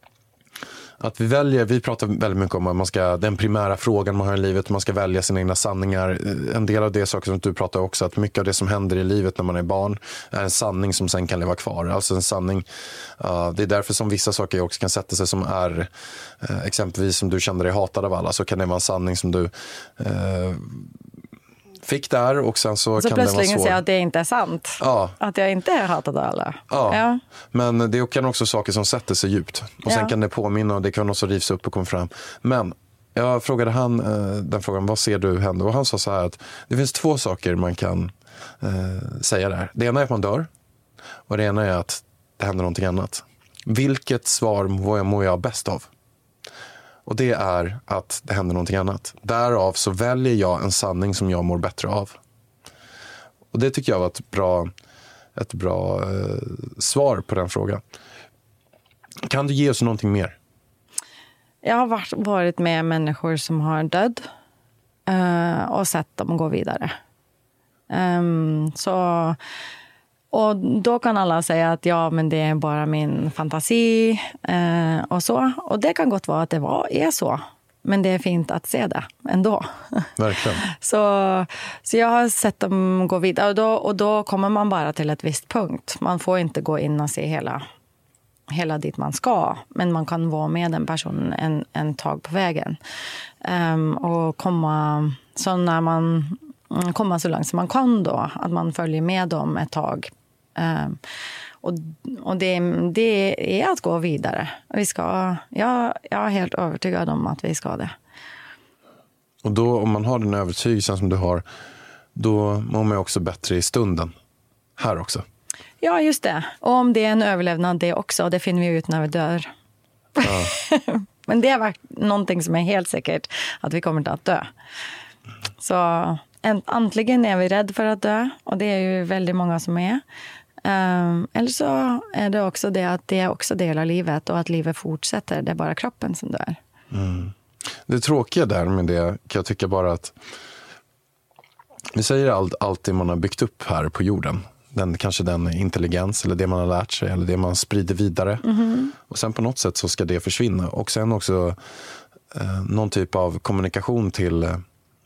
Att vi väljer, vi pratar väldigt mycket om att man ska, den primära frågan man har i livet, man ska välja sina egna sanningar. En del av det saker som du pratar också, att mycket av det som händer i livet när man är barn är en sanning som sen kan leva kvar. Alltså en sanning, uh, det är därför som vissa saker också kan sätta sig som är, uh, exempelvis som du kände dig hatad av alla, så kan det vara en sanning som du uh, fick där och sen så, så kan det vara plötsligt svår. säga att det inte är sant. Ja. Att jag inte är hatad av alla. Ja. ja. Men det kan också saker som sätter sig djupt. Och sen ja. kan det påminna och det kan också rivs upp och komma fram. Men jag frågade han den frågan, vad ser du hända? Och han sa så här att det finns två saker man kan eh, säga där. Det ena är att man dör. Och det ena är att det händer någonting annat. Vilket svar mår jag, mår jag bäst av? Och det är att det händer någonting annat. Därav så väljer jag en sanning som jag mår bättre av. Och det tycker jag var ett bra, ett bra eh, svar på den frågan. Kan du ge oss någonting mer? Jag har varit, varit med människor som har död uh, och sett dem gå vidare. Um, så, och då kan alla säga att ja, men det är bara min fantasi uh, och så. Och det kan gott vara att det var, är så. Men det är fint att se det ändå. Verkligen. så, så jag har sett dem gå vidare. Och då, och då kommer man bara till ett visst punkt. Man får inte gå in och se hela, hela dit man ska. Men man kan vara med den personen en, en tag på vägen. Um, och komma, så när man kommer så långt som man kan då. Att man följer med dem ett tag. Um, Och, och det, det är att gå vidare. Vi ska, jag, jag är helt övertygad om att vi ska det. Och då, om man har den övertygelsen som du har, då mår man också bättre i stunden. Här också. Ja, just det. Och om det är en överlevnad det också, det finner vi ut när vi dör. Ja. Men det är någonting som är helt säkert, att vi kommer att dö. Så antingen är vi rädda för att dö, och det är ju väldigt många som är. Um, eller så är det också det att det är också del av livet, och att livet fortsätter, det är bara kroppen som dör. Mm. Det tråkiga där med det kan jag tycka bara att vi säger allt, allt det man har byggt upp här på jorden, den, kanske den intelligens eller det man har lärt sig eller det man sprider vidare, mm-hmm. och sen på något sätt så ska det försvinna, och sen också eh, någon typ av kommunikation till eh,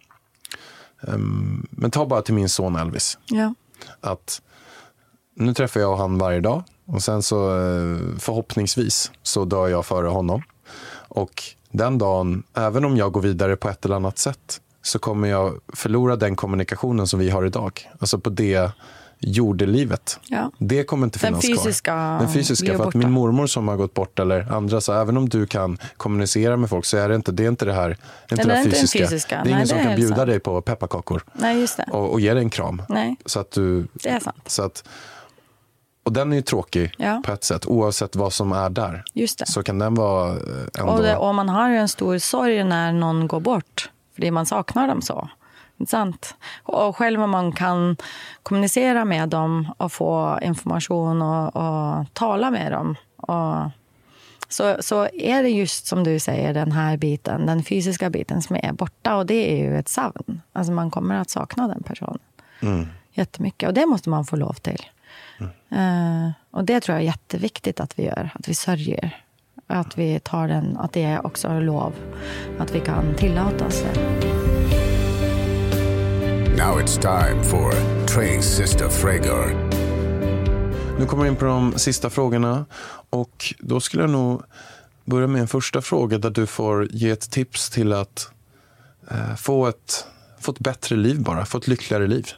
um, men ta bara till min son Elvis, ja. Att nu träffar jag han varje dag, och sen så förhoppningsvis så dör jag före honom. Och den dagen, även om jag går vidare på ett eller annat sätt, så kommer jag förlora den kommunikationen som vi har idag. Alltså på det jordelivet. Ja. Det kommer inte finnas den fysiska, kvar. Den fysiska, för att min mormor som har gått bort eller andra, så även om du kan kommunicera med folk så är det inte det, är inte det här, inte det, det fysiska. fysiska. Det är Nej, ingen det som är kan bjuda sant. dig på pepparkakor. Nej, just det. Och, och ge dig en kram. Nej. Så att du, det är sant. Så att, och den är ju tråkig, ja. På ett sätt. Oavsett vad som är där. Just det. Så kan den vara ändå... Och, det, och man har ju en stor sorg när någon går bort. För man saknar dem så. Inte sant? Och själv om man kan kommunicera med dem och få information och, och tala med dem. Och så, så är det just som du säger, den här biten, den fysiska biten som är borta. Och det är ju ett savn. Alltså man kommer att sakna den personen. Mm. Jättemycket. Och det måste man få lov till. Mm. Uh, och det tror jag är jätteviktigt att vi gör. Att vi sörjer. Att vi tar den, att det är också är lov. Att vi kan tillåta oss det. Now it's time for Train Sister Frager. Nu kommer vi in på de sista frågorna. Och då skulle jag nog börja med en första fråga där du får ge ett tips till att eh, få, ett, få ett bättre liv bara. Få ett lyckligare liv.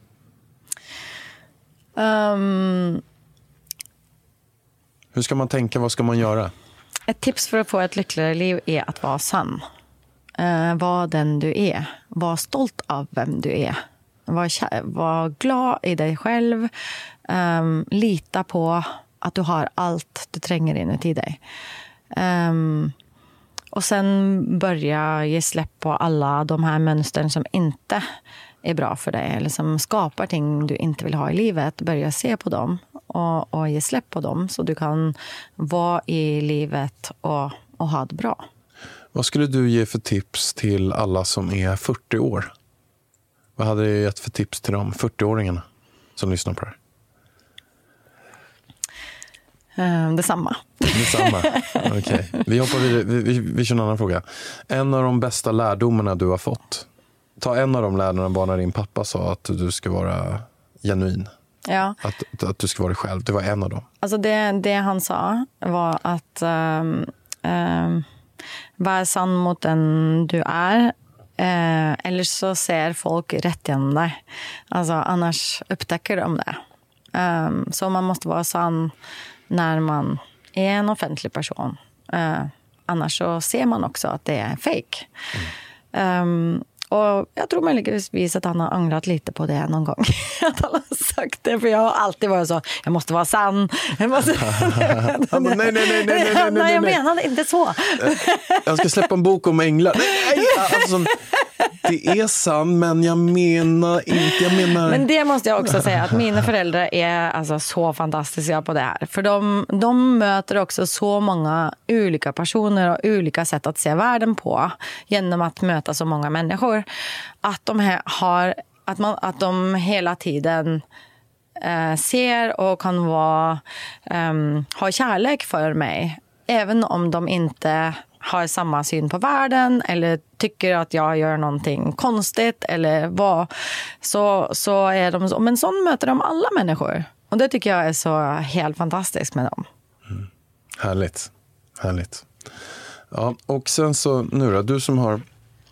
Um, Hur ska man tänka? Vad ska man göra? Ett tips för att få ett lyckligare liv är att vara sann. Uh, var den du är. Var stolt av vem du är. Var, var glad i dig själv. Um, lita på att du har allt du tränger inuti dig. Um, och sen börja ge släpp på alla de här mönstren som inte är bra för dig. Eller som skapar ting du inte vill ha i livet. Börja se på dem och, och ge släpp på dem. Så du kan vara i livet och, och ha det bra. Vad skulle du ge för tips till alla som är fyrtio år? Vad hade du gett för tips till de fyrtio-åringarna som lyssnar på det här? Um, detsamma. Detsamma, okej. Okay. Vi hoppar vidare, vi, vi, vi kör en annan fråga. En av de bästa lärdomarna du har fått. Ta en av de lärdomarna bara när din pappa sa att du ska vara genuin. Ja. Att, att du ska vara dig själv. Det var en av dem. Alltså det, det han sa var att um, um, var sann mot den du är. Uh, eller så ser folk rätt genom dig. Alltså annars upptäcker de det. Um, så man måste vara sann när man är en offentlig person. Uh, annars så ser man också att det är fake. Mm. Um, och jag tror möjligtvis att han har ångrat lite på det någon gång. Att han har sagt det. För jag har alltid varit så, jag måste vara sann. Jag måste... Han bara, nej, nej, nej, nej, nej, nej, nej, jag menade inte så. Jag ska släppa en bok om änglar. Nej, alltså, Det är sant, men jag menar inte, jag menar... Men det måste jag också säga, att mina föräldrar är alltså så fantastiska på det här. För de, de möter också så många olika personer och olika sätt att se världen på genom att möta så många människor. Att de här har, att man, att de hela tiden eh, ser och kan vara, eh, ha kärlek för mig. Även om de inte har samma syn på världen eller tycker att jag gör någonting konstigt eller vad, så, så är de så. Men så möter de alla människor. Och det tycker jag är så helt fantastiskt med dem. Mm. Härligt. Härligt. Ja, och sen så nu då, du som har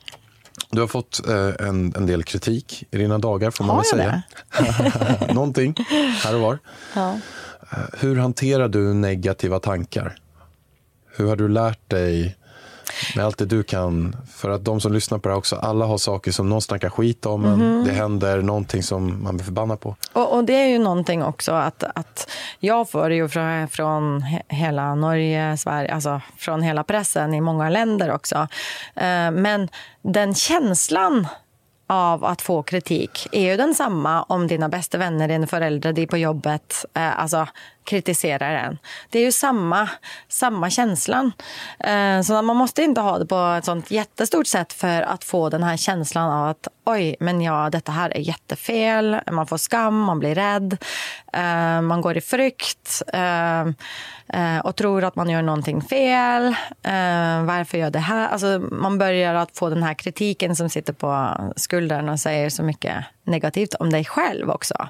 du har fått eh, en, en del kritik i dina dagar, får man har väl säga. Någonting här och var. Ja. Eh, hur hanterar du negativa tankar? Hur har du lärt dig med allt det du kan? För att de som lyssnar på det här också, alla har saker som någon snackar skit om, men mm-hmm. det händer någonting som man blir förbannad på. Och, och det är ju någonting också att, att jag får ju från, från hela Norge, Sverige, alltså från hela pressen i många länder också. Eh, men den känslan av att få kritik är ju densamma om dina bästa vänner, dina föräldrar, de på jobbet, eh, alltså kritiserar en. Det är ju samma, samma känslan. Eh, så man måste inte ha det på ett sånt jättestort sätt för att få den här känslan av att oj, men ja, detta här är jättefel. Man får skam, man blir rädd, eh, man går i frykt eh, eh, och tror att man gör någonting fel. Eh, varför gör det här? Alltså, man börjar att få den här kritiken som sitter på skulden och säger så mycket negativt om dig själv också.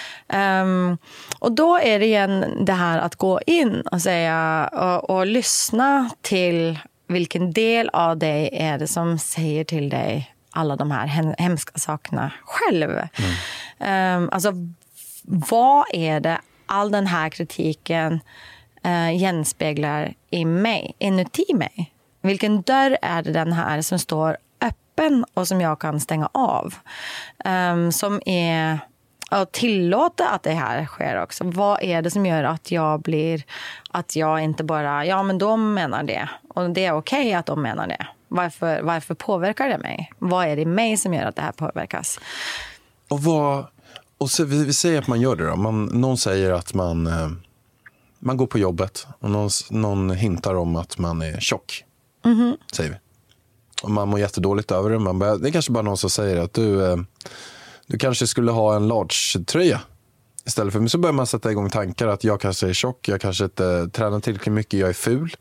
Um, och då är det igen det här att gå in och säga och, och lyssna till vilken del av dig är det som säger till dig alla de här hem, hemska sakerna själv. Mm. Um, alltså vad är det all den här kritiken uh, genspeglar i mig, inuti mig? Vilken dörr är det den här som står öppen och som jag kan stänga av? Um, som är och tillåta att det här sker också. Vad är det som gör att jag blir, att jag inte bara, ja men de menar det. Och det är okej att de menar det. Varför, varför påverkar det mig? Vad är det i mig som gör att det här påverkas? Och vad, och så, vi, vi säger att man gör det då. Man, någon säger att man, eh, man går på jobbet och någon, någon hintar om att man är tjock. Mm-hmm. Säger vi. Och man mår jättedåligt över det. Man börjar, det är kanske bara någon som säger att du... Eh, Du kanske skulle ha en large-tröja istället för. Men så börjar man sätta igång tankar att jag kanske är tjock, jag kanske inte tränar tillräckligt mycket, jag är ful.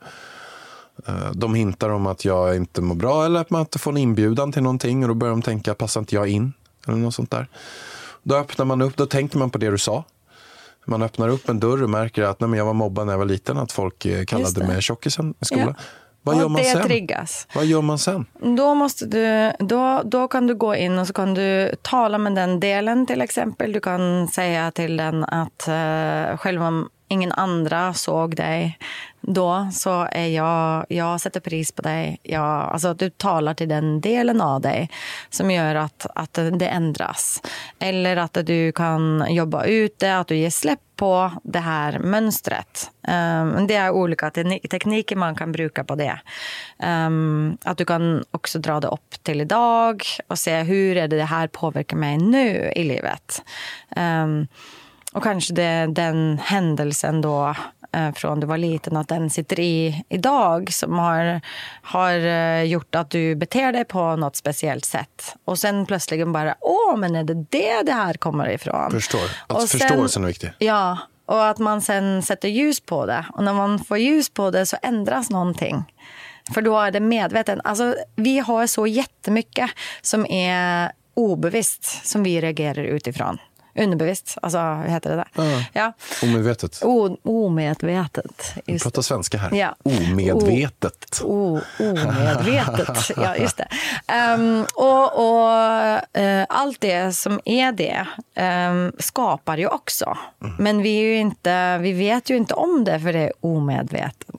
De hintar om att jag inte mår bra eller att man inte får en inbjudan till någonting och då börjar de tänka, passar inte jag in? Eller något sånt där. Då öppnar man upp, då tänker man på det du sa. Man öppnar upp en dörr och märker att nej, men jag var mobbad när jag var liten, att folk kallade mig tjockisen i skolan. Ja. Vad gör man sen? Triggas. Vad gör man sen? Då, måste du, då, då kan du gå in och så kan du tala med den delen till exempel. Du kan säga till den att uh, själv om ingen andra såg dig då så är jag, jag sätter pris på dig. Jag, alltså att du talar till den delen av dig som gör att, att det ändras. Eller att du kan jobba ut det, att du ger släpp på det här mönstret. Um, det är olika te- tekniker man kan bruka på det. Um, att du kan också dra det upp till idag och se hur är det, det här påverkar mig nu i livet. Um, och kanske det, den händelsen då eh, från du var liten, att den sitter i idag som har, har eh, gjort att du beter dig på något speciellt sätt. Och sen plötsligt bara, åh men är det det det här kommer ifrån? Förstår. Att och förståelsen är viktig. Ja, och att man sen sätter ljus på det. Och när man får ljus på det så ändras någonting. För då är det medveten. Alltså vi har så jättemycket som är obevisst som vi reagerar utifrån. Underbevisst, alltså vad heter det där? Ja. Ja. Omedvetet. O- omedvetet. Vi pratar svenska här. Ja. Omedvetet. O- omedvetet, ja just det. Um, och och uh, allt det som är det um, skapar ju också. Mm. Men vi, är ju inte, vi vet ju inte om det för det är omedvetet.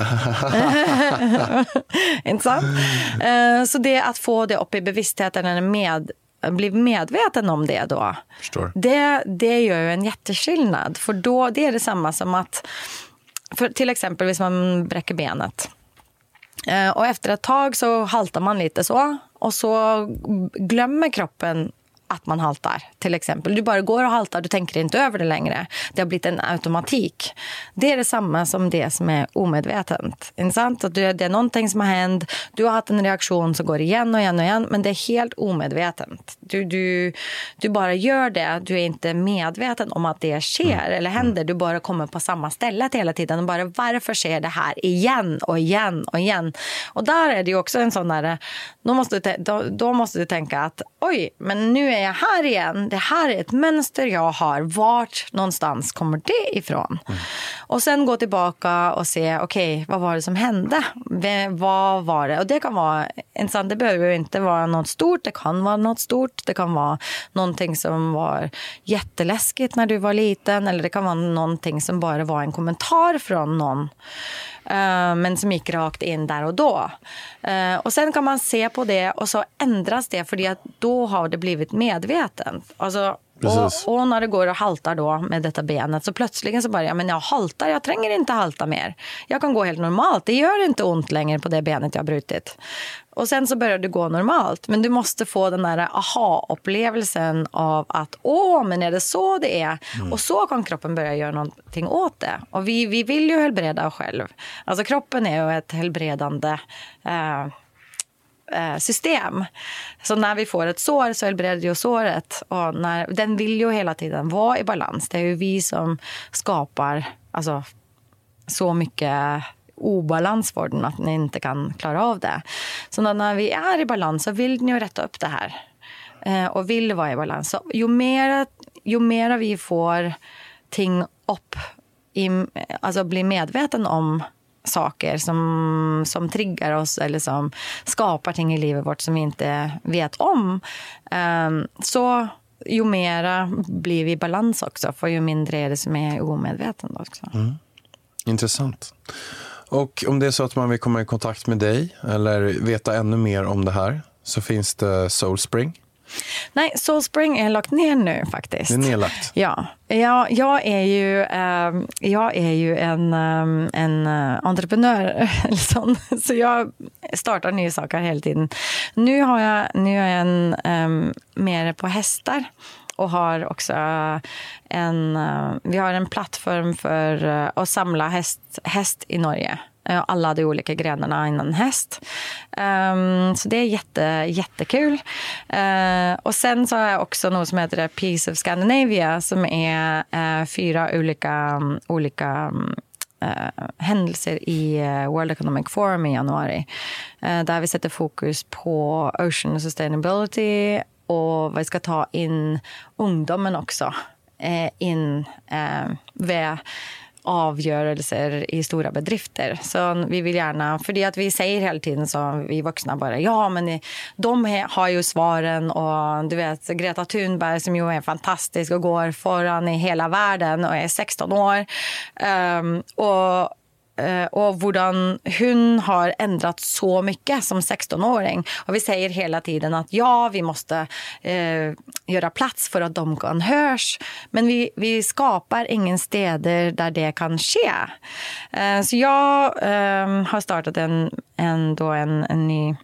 Inte sant? Uh, så det att få det upp i bevisstheten eller med bli medveten om det då. Förstår. Det, det gör ju en jätteskillnad. För då, det är det samma som att, för till exempel hvis man bräcker benet. Eh, och efter ett tag så haltar man lite så. och så glömmer kroppen att man haltar, till exempel. Du bara går och haltar, du tänker inte över det längre. Det har blivit en automatik. Det är detsamma som det som är omedvetet. Intressant att det är någonting som har hänt. Du har haft en reaktion som går igen och igen och igen, men det är helt omedvetet. Du, du, du bara gör det. Du är inte medveten om att det sker eller händer. Du bara kommer på samma ställe hela tiden och bara, varför sker det här igen och igen och igen? Och där är det ju också en sån där, då måste du, då, då måste du tänka att oj, men nu är jag här igen. Det här är ett mönster jag har. Vart någonstans kommer det ifrån? Mm. Och sen gå tillbaka och se, okej, okay, vad var det som hände? V- vad var det? Och det kan vara intressant. Det behöver inte vara något stort. Det kan vara något stort. Det kan vara någonting som var jätteläskigt när du var liten. Eller det kan vara någonting som bara var en kommentar från någon. Uh, men som gick rakt in där och då. Uh, och sen kan man se på det och så ändras det, för att då har det blivit medveten. Alltså, och, och när det går och haltar då med detta benet, så plötsligen så bara, ja, men jag haltar, jag tränger inte halta mer. Jag kan gå helt normalt, det gör inte ont längre på det benet jag har brutit. Och sen så börjar du gå normalt. Men du måste få den där aha-upplevelsen av att åh, men är det så det är? Mm. Och så kan kroppen börja göra någonting åt det. Och vi, vi vill ju helbreda oss själv. Alltså kroppen är ju ett helbredande eh, eh, system. Så när vi får ett sår så helbreder ju såret. Och när, den vill ju hela tiden vara i balans. Det är ju vi som skapar alltså, så mycket obalans för den att ni inte kan klara av det. Så när vi är i balans så vill ni ju rätta upp det här. Eh, och vill vara i balans. Så ju mer, ju mer vi får ting upp, i, alltså bli medveten om saker som, som triggar oss eller som skapar ting i livet vårt som vi inte vet om. Eh, så ju mera blir vi i balans också, för ju mindre är det som är omedveten också. Mm. Intressant. Och om det är så att man vill komma i kontakt med dig eller veta ännu mer om det här, så finns det Soulspring. Nej, Soulspring är lagt ner nu faktiskt. Det är nedlagt. Ja, jag, jag är ju, eh, jag är ju en, um, en uh, entreprenör. Liksom. Så jag startar nya saker hela tiden. Nu har jag, nu är jag en, um, mer på hästar. Och har också en, vi har en plattform för att samla häst, häst i Norge. Alla de olika grenarna inom häst. Um, så det är jätte, jättekul. Uh, och sen så har jag också något som heter Peace of Scandinavia, som är uh, fyra olika, olika uh, händelser i uh, World Economic Forum i januari. Uh, där vi sätter fokus på ocean sustainability. Och vi ska ta in ungdomen också eh, in eh, vid avgörelser i stora bedrifter. Så vi vill gärna, för det att vi säger hela tiden så vi vuxna bara, ja men de har ju svaren, och du vet Greta Thunberg som ju är fantastisk och går föran i hela världen och är sexton år. Um, och och hvordan hon har ändrat så mycket som sexton-åring. Och vi säger hela tiden att ja, vi måste eh, göra plats för att de kan hörs. Men vi, vi skapar ingen städer där det kan ske. Eh, så jag eh, har startat en, en, då en, en ny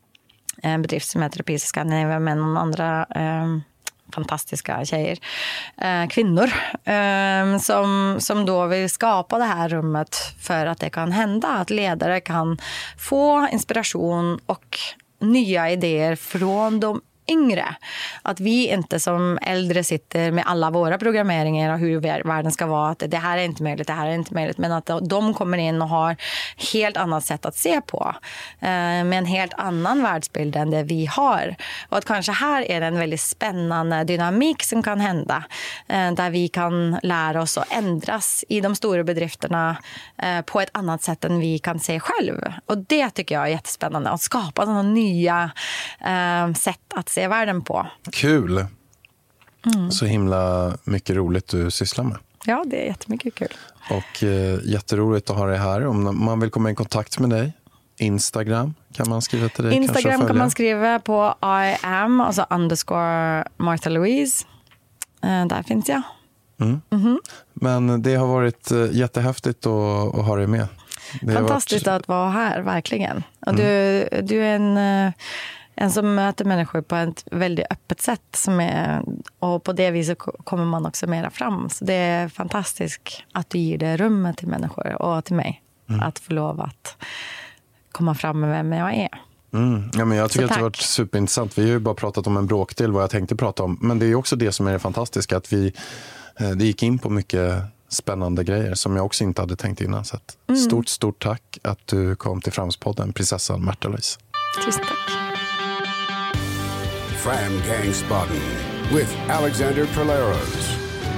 en bedrift som heter Peace of Scandinavia med någon andra eh, fantastiska tjejer, eh, kvinnor eh, som, som då vill skapa det här rummet för att det kan hända, att ledare kan få inspiration och nya idéer från de yngre. Att vi inte som äldre sitter med alla våra programmeringar och hur världen ska vara, att det här är inte möjligt, det här är inte möjligt, men att de kommer in och har helt annat sätt att se på eh, med en helt annan världsbild än det vi har. Och att kanske här är det en väldigt spännande dynamik som kan hända eh, där vi kan lära oss att ändras i de stora bedrifterna eh, på ett annat sätt än vi kan se själv. Och det tycker jag är jättespännande, att skapa sådana nya eh, sätt att se världen på. Kul. Mm. Så himla mycket roligt du sysslar med. Ja, det är jättemycket kul. Och eh, jätteroligt att ha dig här. Om man vill komma i kontakt med dig, Instagram kan man skriva till dig. Instagram kan man skriva på I am, alltså underscore Martha Louise. Eh, där finns jag. Mm. Mm-hmm. Men det har varit eh, jättehäftigt att, att ha dig med. Det fantastiskt varit... att vara här, verkligen. Och mm. du, du är en... Eh, En som möter människor på ett väldigt öppet sätt. Som är, och på det viset kommer man också mera fram. Så det är fantastiskt att du ger det rummet till människor och till mig. Mm. Att få lov att komma fram med vem jag är. Mm. Ja, men jag tycker att det har varit superintressant. Vi har ju bara pratat om en bråkdel vad jag tänkte prata om. Men det är också det som är det fantastiska. Att vi det gick in på mycket spännande grejer som jag också inte hade tänkt innan. Så att mm. stort, stort tack att du kom till Framspodden, prinsessan Märta-Louise. Tusen tack. Fram Gangsbaden with Alexander Polaros.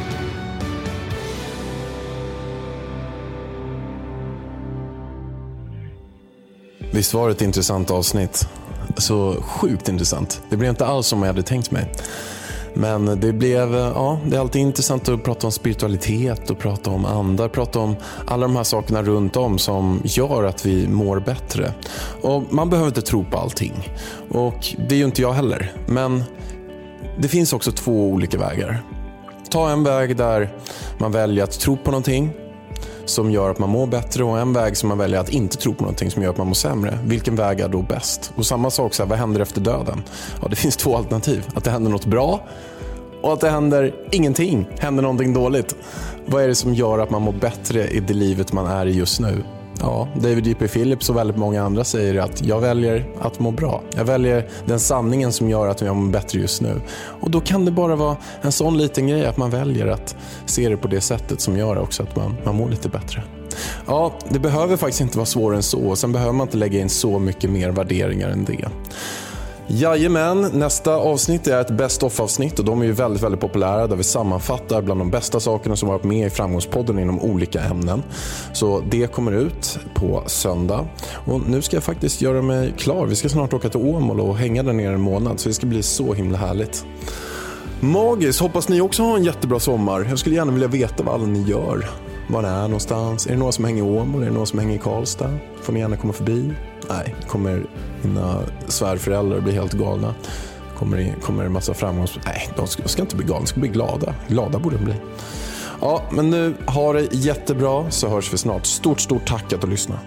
Visst var det ett intressant avsnitt. Så sjukt intressant. Det blev inte alls som jag hade tänkt mig. Men det blev, ja, det är alltid intressant att prata om spiritualitet och prata om andar, prata om alla de här sakerna runt om som gör att vi mår bättre. Och man behöver inte tro på allting. Och det är ju inte jag heller. Men det finns också två olika vägar. Ta en väg där man väljer att tro på någonting som gör att man mår bättre, och en väg som man väljer att inte tro på någonting som gör att man mår sämre. Vilken väg är då bäst? Och samma sak, så här, vad händer efter döden? Ja, det finns två alternativ. Att det händer något bra och att det händer ingenting, händer någonting dåligt. Vad är det som gör att man mår bättre i det livet man är i just nu? Ja, David J P Phillips och väldigt många andra säger att jag väljer att må bra. Jag väljer den sanningen som gör att jag mår bättre just nu. Och då kan det bara vara en sån liten grej att man väljer att se det på det sättet som gör också att man, man mår lite bättre. Ja, det behöver faktiskt inte vara svårare än så. Sen behöver man inte lägga in så mycket mer värderingar än det. Jajamän, nästa avsnitt är ett best of-avsnitt och de är ju väldigt, väldigt populära där vi sammanfattar bland de bästa sakerna som varit med i Framgångspodden inom olika ämnen. Så det kommer ut på söndag. Och nu ska jag faktiskt göra mig klar. Vi ska snart åka till Åmål och hänga där nere en månad, så det ska bli så himla härligt. Magiskt, hoppas ni också har en jättebra sommar. Jag skulle gärna vilja veta vad alla ni gör. Var ni är någonstans? Är det någon som hänger i Åmål? Är det någon som hänger i Karlstad? Får ni gärna komma förbi? Nej, kommer mina svärföräldrar bli helt galna. Kommer, kommer en massa framgångs... Nej, de ska, ska inte bli galna, de ska bli glada. Glada borde de bli. Ja, men nu har det jättebra, så hörs vi snart. Stort, stort tack att du lyssnade.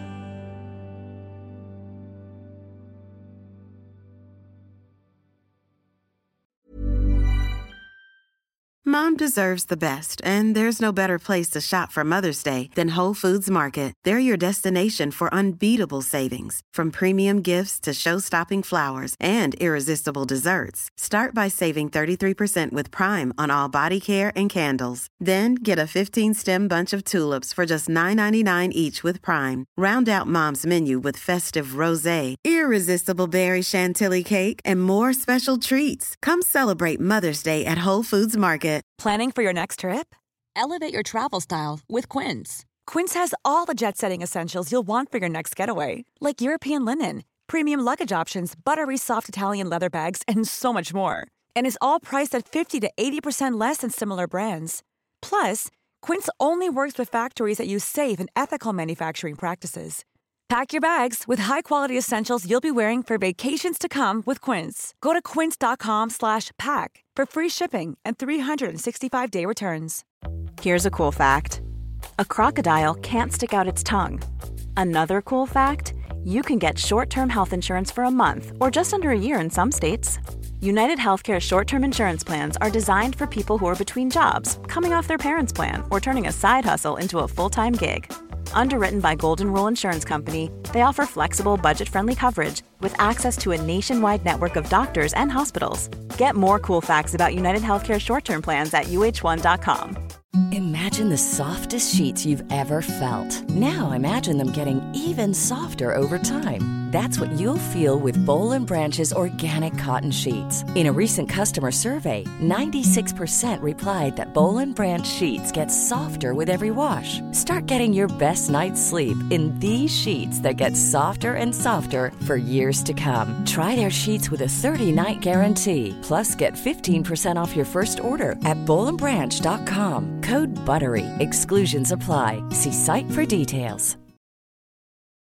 Mom deserves the best, and there's no better place to shop for Mother's Day than Whole Foods Market. They're your destination for unbeatable savings, from premium gifts to show-stopping flowers and irresistible desserts. Start by saving thirty-three percent with Prime on all body care and candles. Then get a fifteen-stem bunch of tulips for just nine ninety-nine each with Prime. Round out Mom's menu with festive rosé, irresistible berry chantilly cake, and more special treats. Come celebrate Mother's Day at Whole Foods Market. Planning for your next trip? Elevate your travel style with Quince. Quince has all the jet-setting essentials you'll want for your next getaway, like European linen, premium luggage options, buttery soft Italian leather bags, and so much more. And is all priced at fifty to eighty percent less than similar brands. Plus, Quince only works with factories that use safe and ethical manufacturing practices. Pack your bags with high-quality essentials you'll be wearing for vacations to come with Quince. Go to quince.com slash pack for free shipping and three sixty-five day returns. Here's a cool fact. A crocodile can't stick out its tongue. Another cool fact, you can get short-term health insurance for a month or just under a year in some states. United Healthcare short-term insurance plans are designed for people who are between jobs, coming off their parents' plan, or turning a side hustle into a full-time gig. Underwritten by Golden Rule Insurance Company, they offer flexible, budget-friendly coverage with access to a nationwide network of doctors and hospitals. Get more cool facts about United Healthcare short-term plans at U H one dot com. Imagine the softest sheets you've ever felt. Now imagine them getting even softer over time. That's what you'll feel with Boll and Branch's organic cotton sheets. In a recent customer survey, ninety-six percent replied that Boll and Branch sheets get softer with every wash. Start getting your best night's sleep in these sheets that get softer and softer for years to come. Try their sheets with a thirty-night guarantee. Plus, get fifteen percent off your first order at boll and branch dot com. Code BUTTERY. Exclusions apply. See site for details.